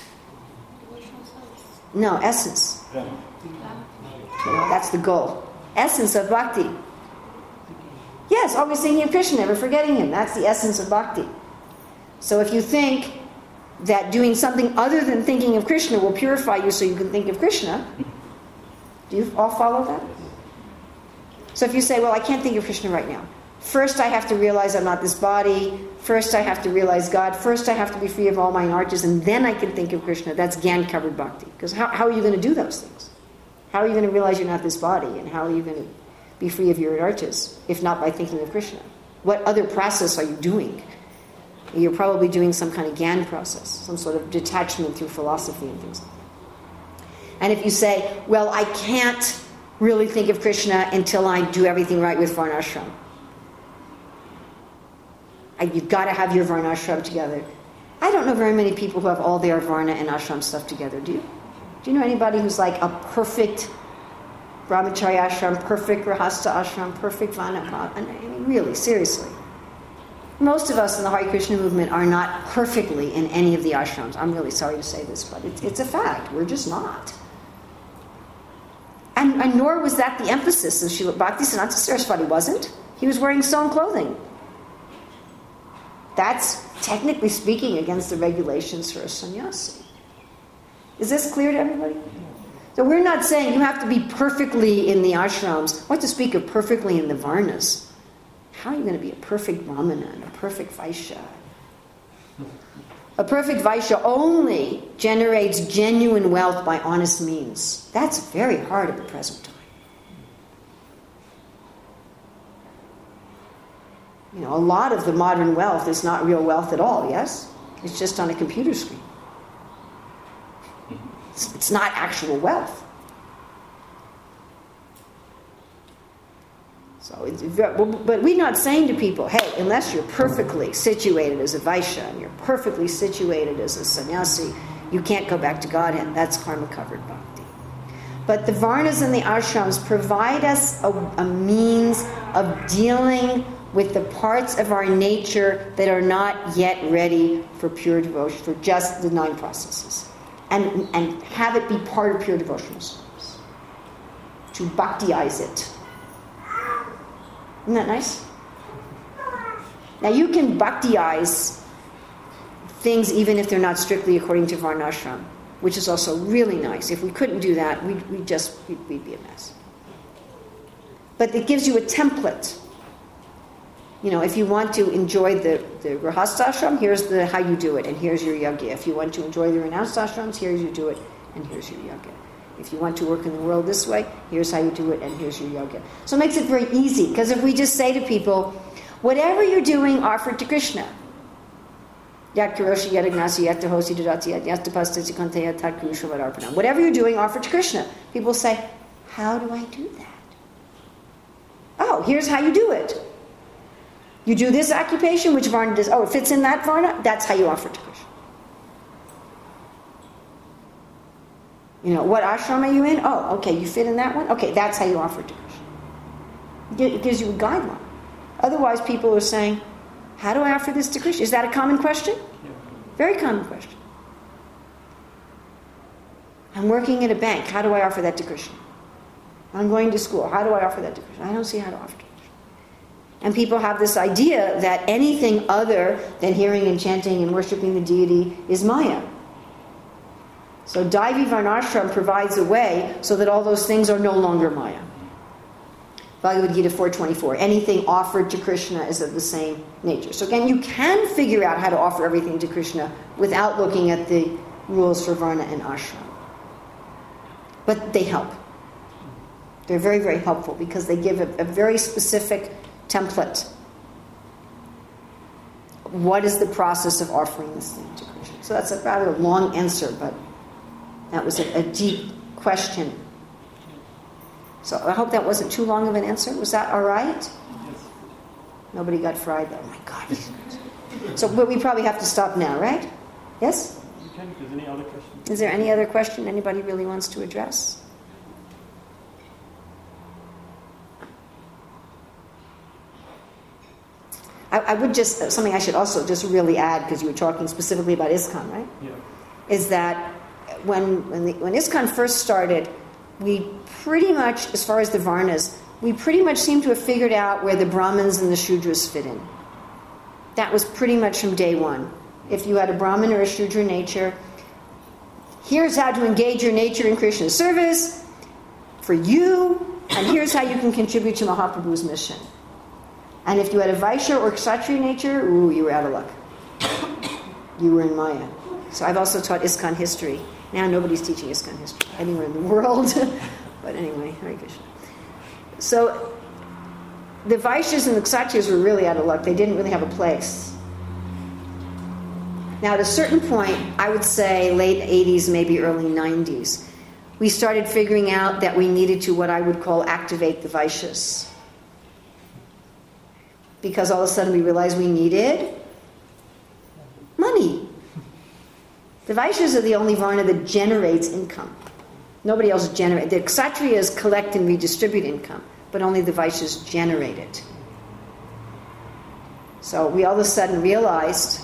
No, essence. That's the goal. Essence of bhakti. Yes, always thinking of Krishna, never forgetting him. That's the essence of bhakti. So if you think that doing something other than thinking of Krishna will purify you so you can think of Krishna, do you all follow that? So if you say, well, I can't think of Krishna right now. First I have to realize I'm not this body. First I have to realize God. First I have to be free of all my arches, and then I can think of Krishna. That's gyan-covered bhakti. Because how are you going to do those things? How are you going to realize you're not this body? And how are you going to be free of your arches, if not by thinking of Krishna? What other process are you doing? You're probably doing some kind of gyan process, some sort of detachment through philosophy and things like that. And if you say, well, I can't really think of Krishna until I do everything right with varnashram. You've got to have your varnashram together. I don't know very many people who have all their varna and ashram stuff together, do you? Do you know anybody who's like a perfect brahmacharya ashram, perfect grahastha ashram, perfect vana? I mean, really, seriously. Most of us in the Hare Krishna movement are not perfectly in any of the ashrams. I'm really sorry to say this, but it's a fact. We're just not. And nor was that the emphasis of Srila Bhaktisiddhanta Saraswati, wasn't. He was wearing sewn clothing. That's, technically speaking, against the regulations for a sannyasi. Is this clear to everybody? So we're not saying you have to be perfectly in the ashrams. What to speak of perfectly in the varnas? How are you going to be a perfect brahmana and a perfect vaishya? A perfect vaishya only generates genuine wealth by honest means. That's very hard at the present time. A lot of the modern wealth is not real wealth at all, yes? It's just on a computer screen. It's not actual wealth. But we're not saying to people, hey, unless you're perfectly situated as a Vaishya and you're perfectly situated as a sannyasi, you can't go back to Godhead. That's karma-covered bhakti. But the varnas and the ashrams provide us a means of dealing with the parts of our nature that are not yet ready for pure devotion, for just the 9 processes. And have it be part of pure devotional service. To bhaktiyaize it. Isn't that nice? Now you can bhaktiyaize things even if they're not strictly according to varnashram, which is also really nice. If we couldn't do that, we'd be a mess. But it gives you a template. If you want to enjoy the grahastha ashram, here's how you do it, and here's your yajna. If you want to enjoy the renounced ashrams, here's you do it, and here's your yoga. If you want to work in the world this way, here's how you do it, and here's your yoga. So it makes it very easy, because if we just say to people, whatever you're doing, offer it to Krishna. Whatever you're doing, offer it to Krishna. People say, how do I do that? Oh, here's how you do it. You do this occupation, which Varna does. Oh, it fits in that Varna? That's how you offer it to Krishna. You know, what ashram are you in? Oh, okay, you fit in that one? Okay, that's how you offer it to Krishna. It gives you a guideline. Otherwise, people are saying, how do I offer this to Krishna? Is that a common question? Yeah. Very common question. I'm working at a bank. How do I offer that to Krishna? I'm going to school. How do I offer that to Krishna? I don't see how to offer it to Krishna. And people have this idea that anything other than hearing and chanting and worshiping the deity is Maya. So Daivi Varnashram provides a way so that all those things are no longer Maya. Bhagavad Gita 4.24. Anything offered to Krishna is of the same nature. So again, you can figure out how to offer everything to Krishna without looking at the rules for Varna and Ashram. But they help. They're very, very helpful because they give a very specific template. What is the process of offering this thing to Krishna? So that's a rather long answer, but that was a deep question. So I hope that wasn't too long of an answer. Was that all right? Yes. Nobody got fried though. Oh my God. So but we probably have to stop now, right? Yes? You can, if there's any other questions. Is there any other question anybody really wants to address? I would just, something I should also just really add, because you were talking specifically about ISKCON, right? Yeah. Is that when ISKCON first started, we pretty much, as far as the Varnas, we pretty much seem to have figured out where the Brahmins and the Shudras fit in. That was pretty much from day one. If you had a Brahmin or a Shudra nature, here's how to engage your nature in Krishna's service for you, and here's how you can contribute to Mahaprabhu's mission. And if you had a Vaishya or Kshatriya nature, you were out of luck. You were in Maya. So I've also taught ISKCON history. Now nobody's teaching ISKCON history anywhere in the world. But anyway, Hare Krishna. So the Vaishyas and the Kshatriyas were really out of luck. They didn't really have a place. Now at a certain point, I would say late 80s, maybe early 90s, we started figuring out that we needed to, what I would call, activate the Vaishyas. Because all of a sudden we realized we needed money. The Vaishyas are the only Varna that generates income. Nobody else generates. The Kshatriyas collect and redistribute income, but only the Vaishyas generate it. So we all of a sudden realized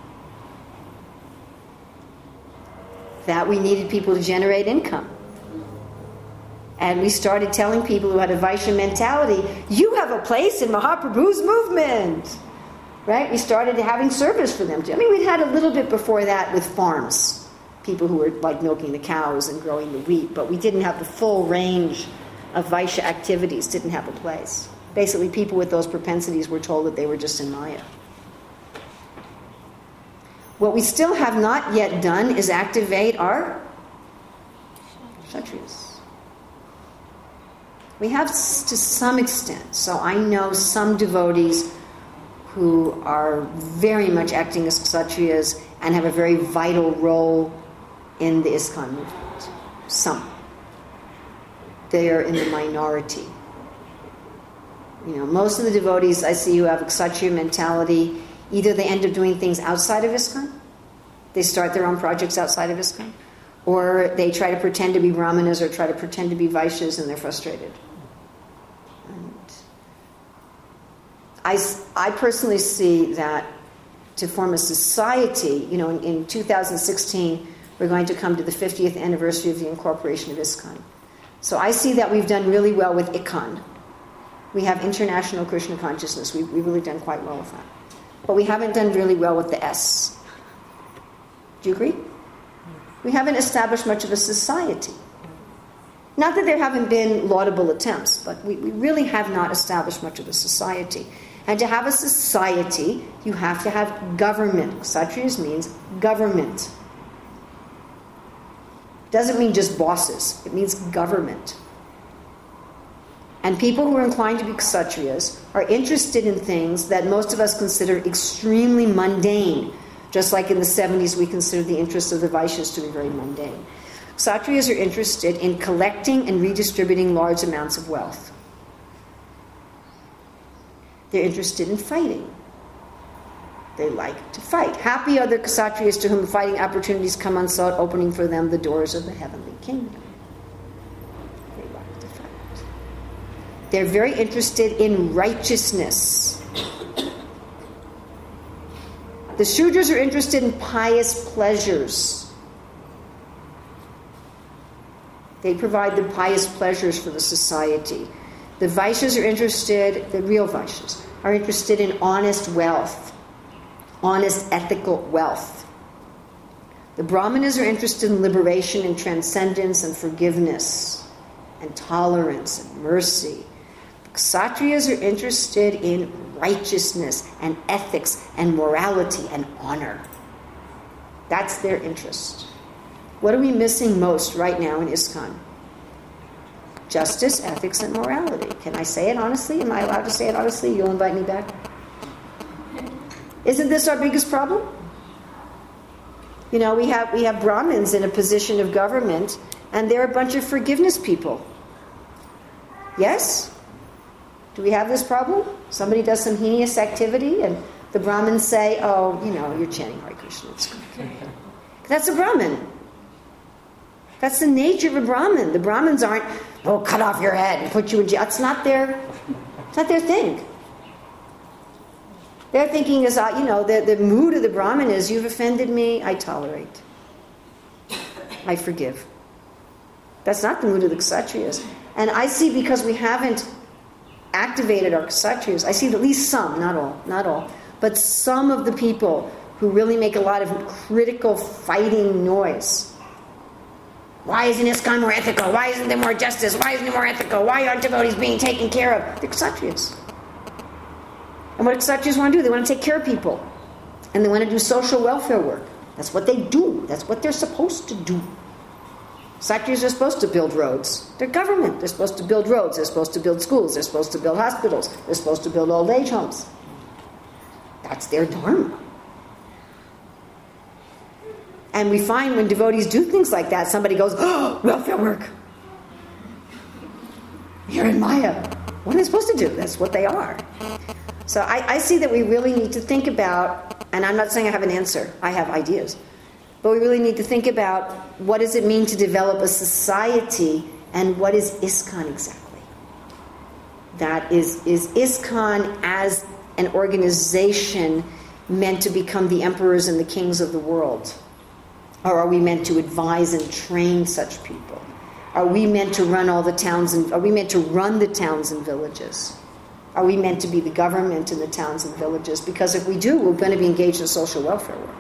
that we needed people to generate income. And we started telling people who had a Vaishya mentality, you have a place in Mahaprabhu's movement. Right? We started having service for them too. I mean, we'd had a little bit before that with farms. People who were like milking the cows and growing the wheat. But we didn't have the full range of Vaishya activities, didn't have a place. Basically, people with those propensities were told that they were just in Maya. What we still have not yet done is activate our Kshatriyas. We have to some extent. So I know some devotees who are very much acting as Kshatriyas and have a very vital role in the ISKCON movement. Some. They are in the minority. You know, most of the devotees I see who have a Kshatriya mentality, either they end up doing things outside of ISKCON, they start their own projects outside of ISKCON, or they try to pretend to be Brahmanas or try to pretend to be Vaishyas and they're frustrated. I personally see that to form a society, you know, in 2016, we're going to come to the 50th anniversary of the incorporation of ISKCON. So I see that we've done really well with IKCON. We have international Krishna consciousness. We've really done quite well with that. But we haven't done really well with the S. Do you agree? We haven't established much of a society. Not that there haven't been laudable attempts, but we really have not established much of a society. And to have a society, you have to have government. Kshatriyas means government. Doesn't mean just bosses. It means government. And people who are inclined to be kshatriyas are interested in things that most of us consider extremely mundane. Just like in the 70s we considered the interests of the Vaishyas to be very mundane. Kshatriyas are interested in collecting and redistributing large amounts of wealth. They're interested in fighting. They like to fight. Happy are the kshatriyas to whom fighting opportunities come unsought, opening for them the doors of the heavenly kingdom. They like to fight. They're very interested in righteousness. The Shudras are interested in pious pleasures. They provide the pious pleasures for the society. The Vaishyas are interested, the real Vaishyas, are interested in honest wealth, honest ethical wealth. The Brahmanas are interested in liberation and transcendence and forgiveness and tolerance and mercy. The Kshatriyas are interested in righteousness and ethics and morality and honor. That's their interest. What are we missing most right now in ISKCON? Justice, ethics, and morality. Can I say it honestly? Am I allowed to say it honestly? You'll invite me back? Isn't this our biggest problem? You know, we have Brahmins in a position of government, and they're a bunch of forgiveness people. Yes? Do we have this problem? Somebody does some heinous activity, and the Brahmins say, oh, you know, you're chanting Hare Krishna. It's good. That's a Brahmin. That's the nature of a Brahmin. The Brahmins aren't, oh, cut off your head and put you in jail. It's not their thing. Their thinking is, the mood of the Brahmin is, you've offended me, I tolerate. I forgive. That's not the mood of the Kshatriyas. And I see, because we haven't activated our Kshatriyas, I see at least some, not all, but some of the people who really make a lot of critical fighting noise. Why isn't ISKCON more ethical? Why isn't there more justice? Why isn't it more ethical? Why aren't devotees being taken care of? They're Kshatriyas. And what Kshatriyas want to do? They want to take care of people. And they want to do social welfare work. That's what they do. That's what they're supposed to do. Kshatriyas are supposed to build roads. They're government. They're supposed to build roads. They're supposed to build schools. They're supposed to build hospitals. They're supposed to build old age homes. That's their dharma. And we find when devotees do things like that, somebody goes, oh, welfare work. You're in Maya. What are they supposed to do? That's what they are. So I see that we really need to think about, and I'm not saying I have an answer, I have ideas, but we really need to think about what does it mean to develop a society, and what is ISKCON exactly? That is ISKCON as an organization meant to become the emperors and the kings of the world? Or are we meant to advise and train such people? Are we meant to run all the towns, and are we meant to run the towns and villages? Are we meant to be the government in the towns and villages? Because if we do, we're going to be engaged in social welfare work.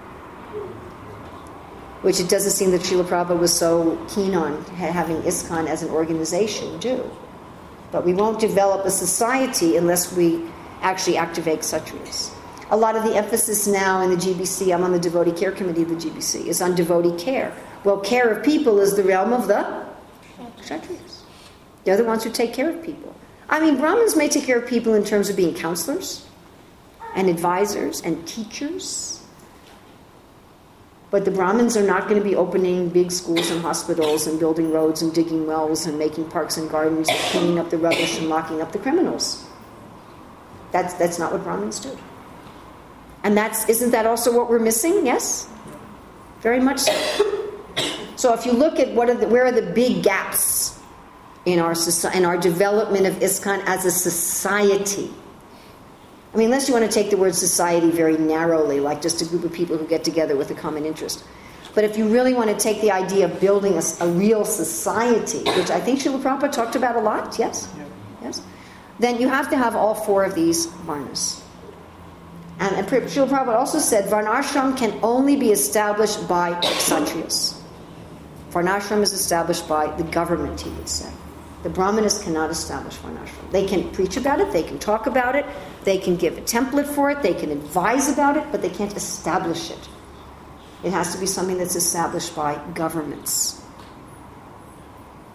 Which it doesn't seem that Srila Prabhupada was so keen on having ISKCON as an organization do. But we won't develop a society unless we actually activate Kshatriyas. A lot of the emphasis now in the GBC, I'm on the devotee care committee of the GBC, is on devotee care. Well, care of people is the realm of the Kshatriyas. They're the ones who take care of people. I mean, Brahmins may take care of people in terms of being counselors and advisors and teachers. But the Brahmins are not going to be opening big schools and hospitals and building roads and digging wells and making parks and gardens and cleaning up the rubbish and locking up the criminals. That's not what Brahmins do. And isn't that also what we're missing? Yes? Very much so. So if you look at where are the big gaps in our development of ISKCON as a society. I mean, unless you want to take the word society very narrowly, like just a group of people who get together with a common interest. But if you really want to take the idea of building a real society, which I think Srila Prabhupada talked about a lot, yes? Yeah. Yes? Then you have to have all four of these varnas. And Srila Prabhupada also said, Varnashram can only be established by Kshatriyas. Varnashram is established by the government, he would say. The Brahmanas cannot establish Varnashram. They can preach about it, they can talk about it, they can give a template for it, they can advise about it, but they can't establish it. It has to be something that's established by governments.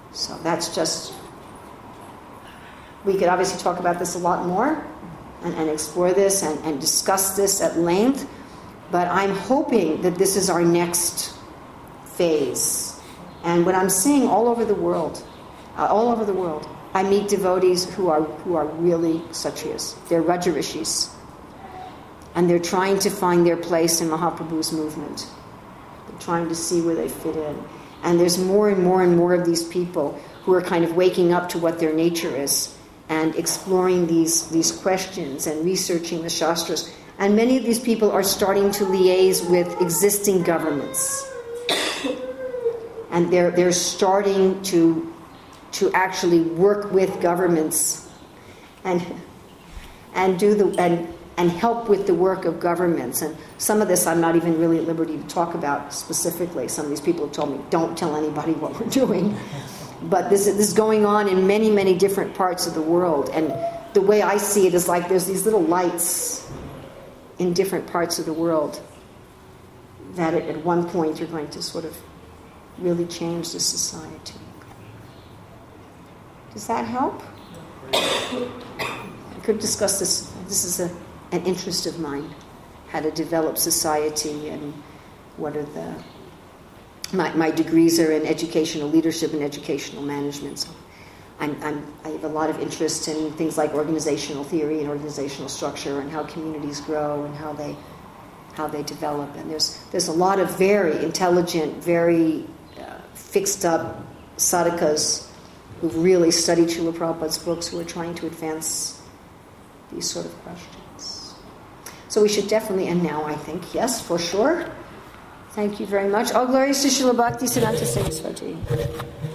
So that's just, we could obviously talk about this a lot more and explore this and discuss this at length, but I'm hoping that this is our next phase. And when I'm seeing all over the world, I meet devotees who are really Satriyas. They're Raja Rishis. And they're trying to find their place in Mahaprabhu's movement. They're trying to see where they fit in. And there's more and more and more of these people who are kind of waking up to what their nature is and exploring these questions and researching the Shastras. And many of these people are starting to liaise with existing governments. And they're starting to actually work with governments and help with the work of governments. And some of this I'm not even really at liberty to talk about specifically. Some of these people have told me, don't tell anybody what we're doing. But this is going on in many, many different parts of the world. And the way I see it is like there's these little lights in different parts of the world that at one point are going to sort of really change the society. Does that help? I could discuss this. This is an interest of mine, how to develop society and what are my degrees are in educational leadership and educational management. So I have a lot of interest in things like organizational theory and organizational structure and how communities grow and how they develop. And there's a lot of very intelligent, very fixed up sadhakas who've really studied Srila Prabhupada's books who are trying to advance these sort of questions. So we should definitely end now, I think. Yes, for sure. Thank you very much. All glories to Srila Bhakti Siddhanta Saraswati.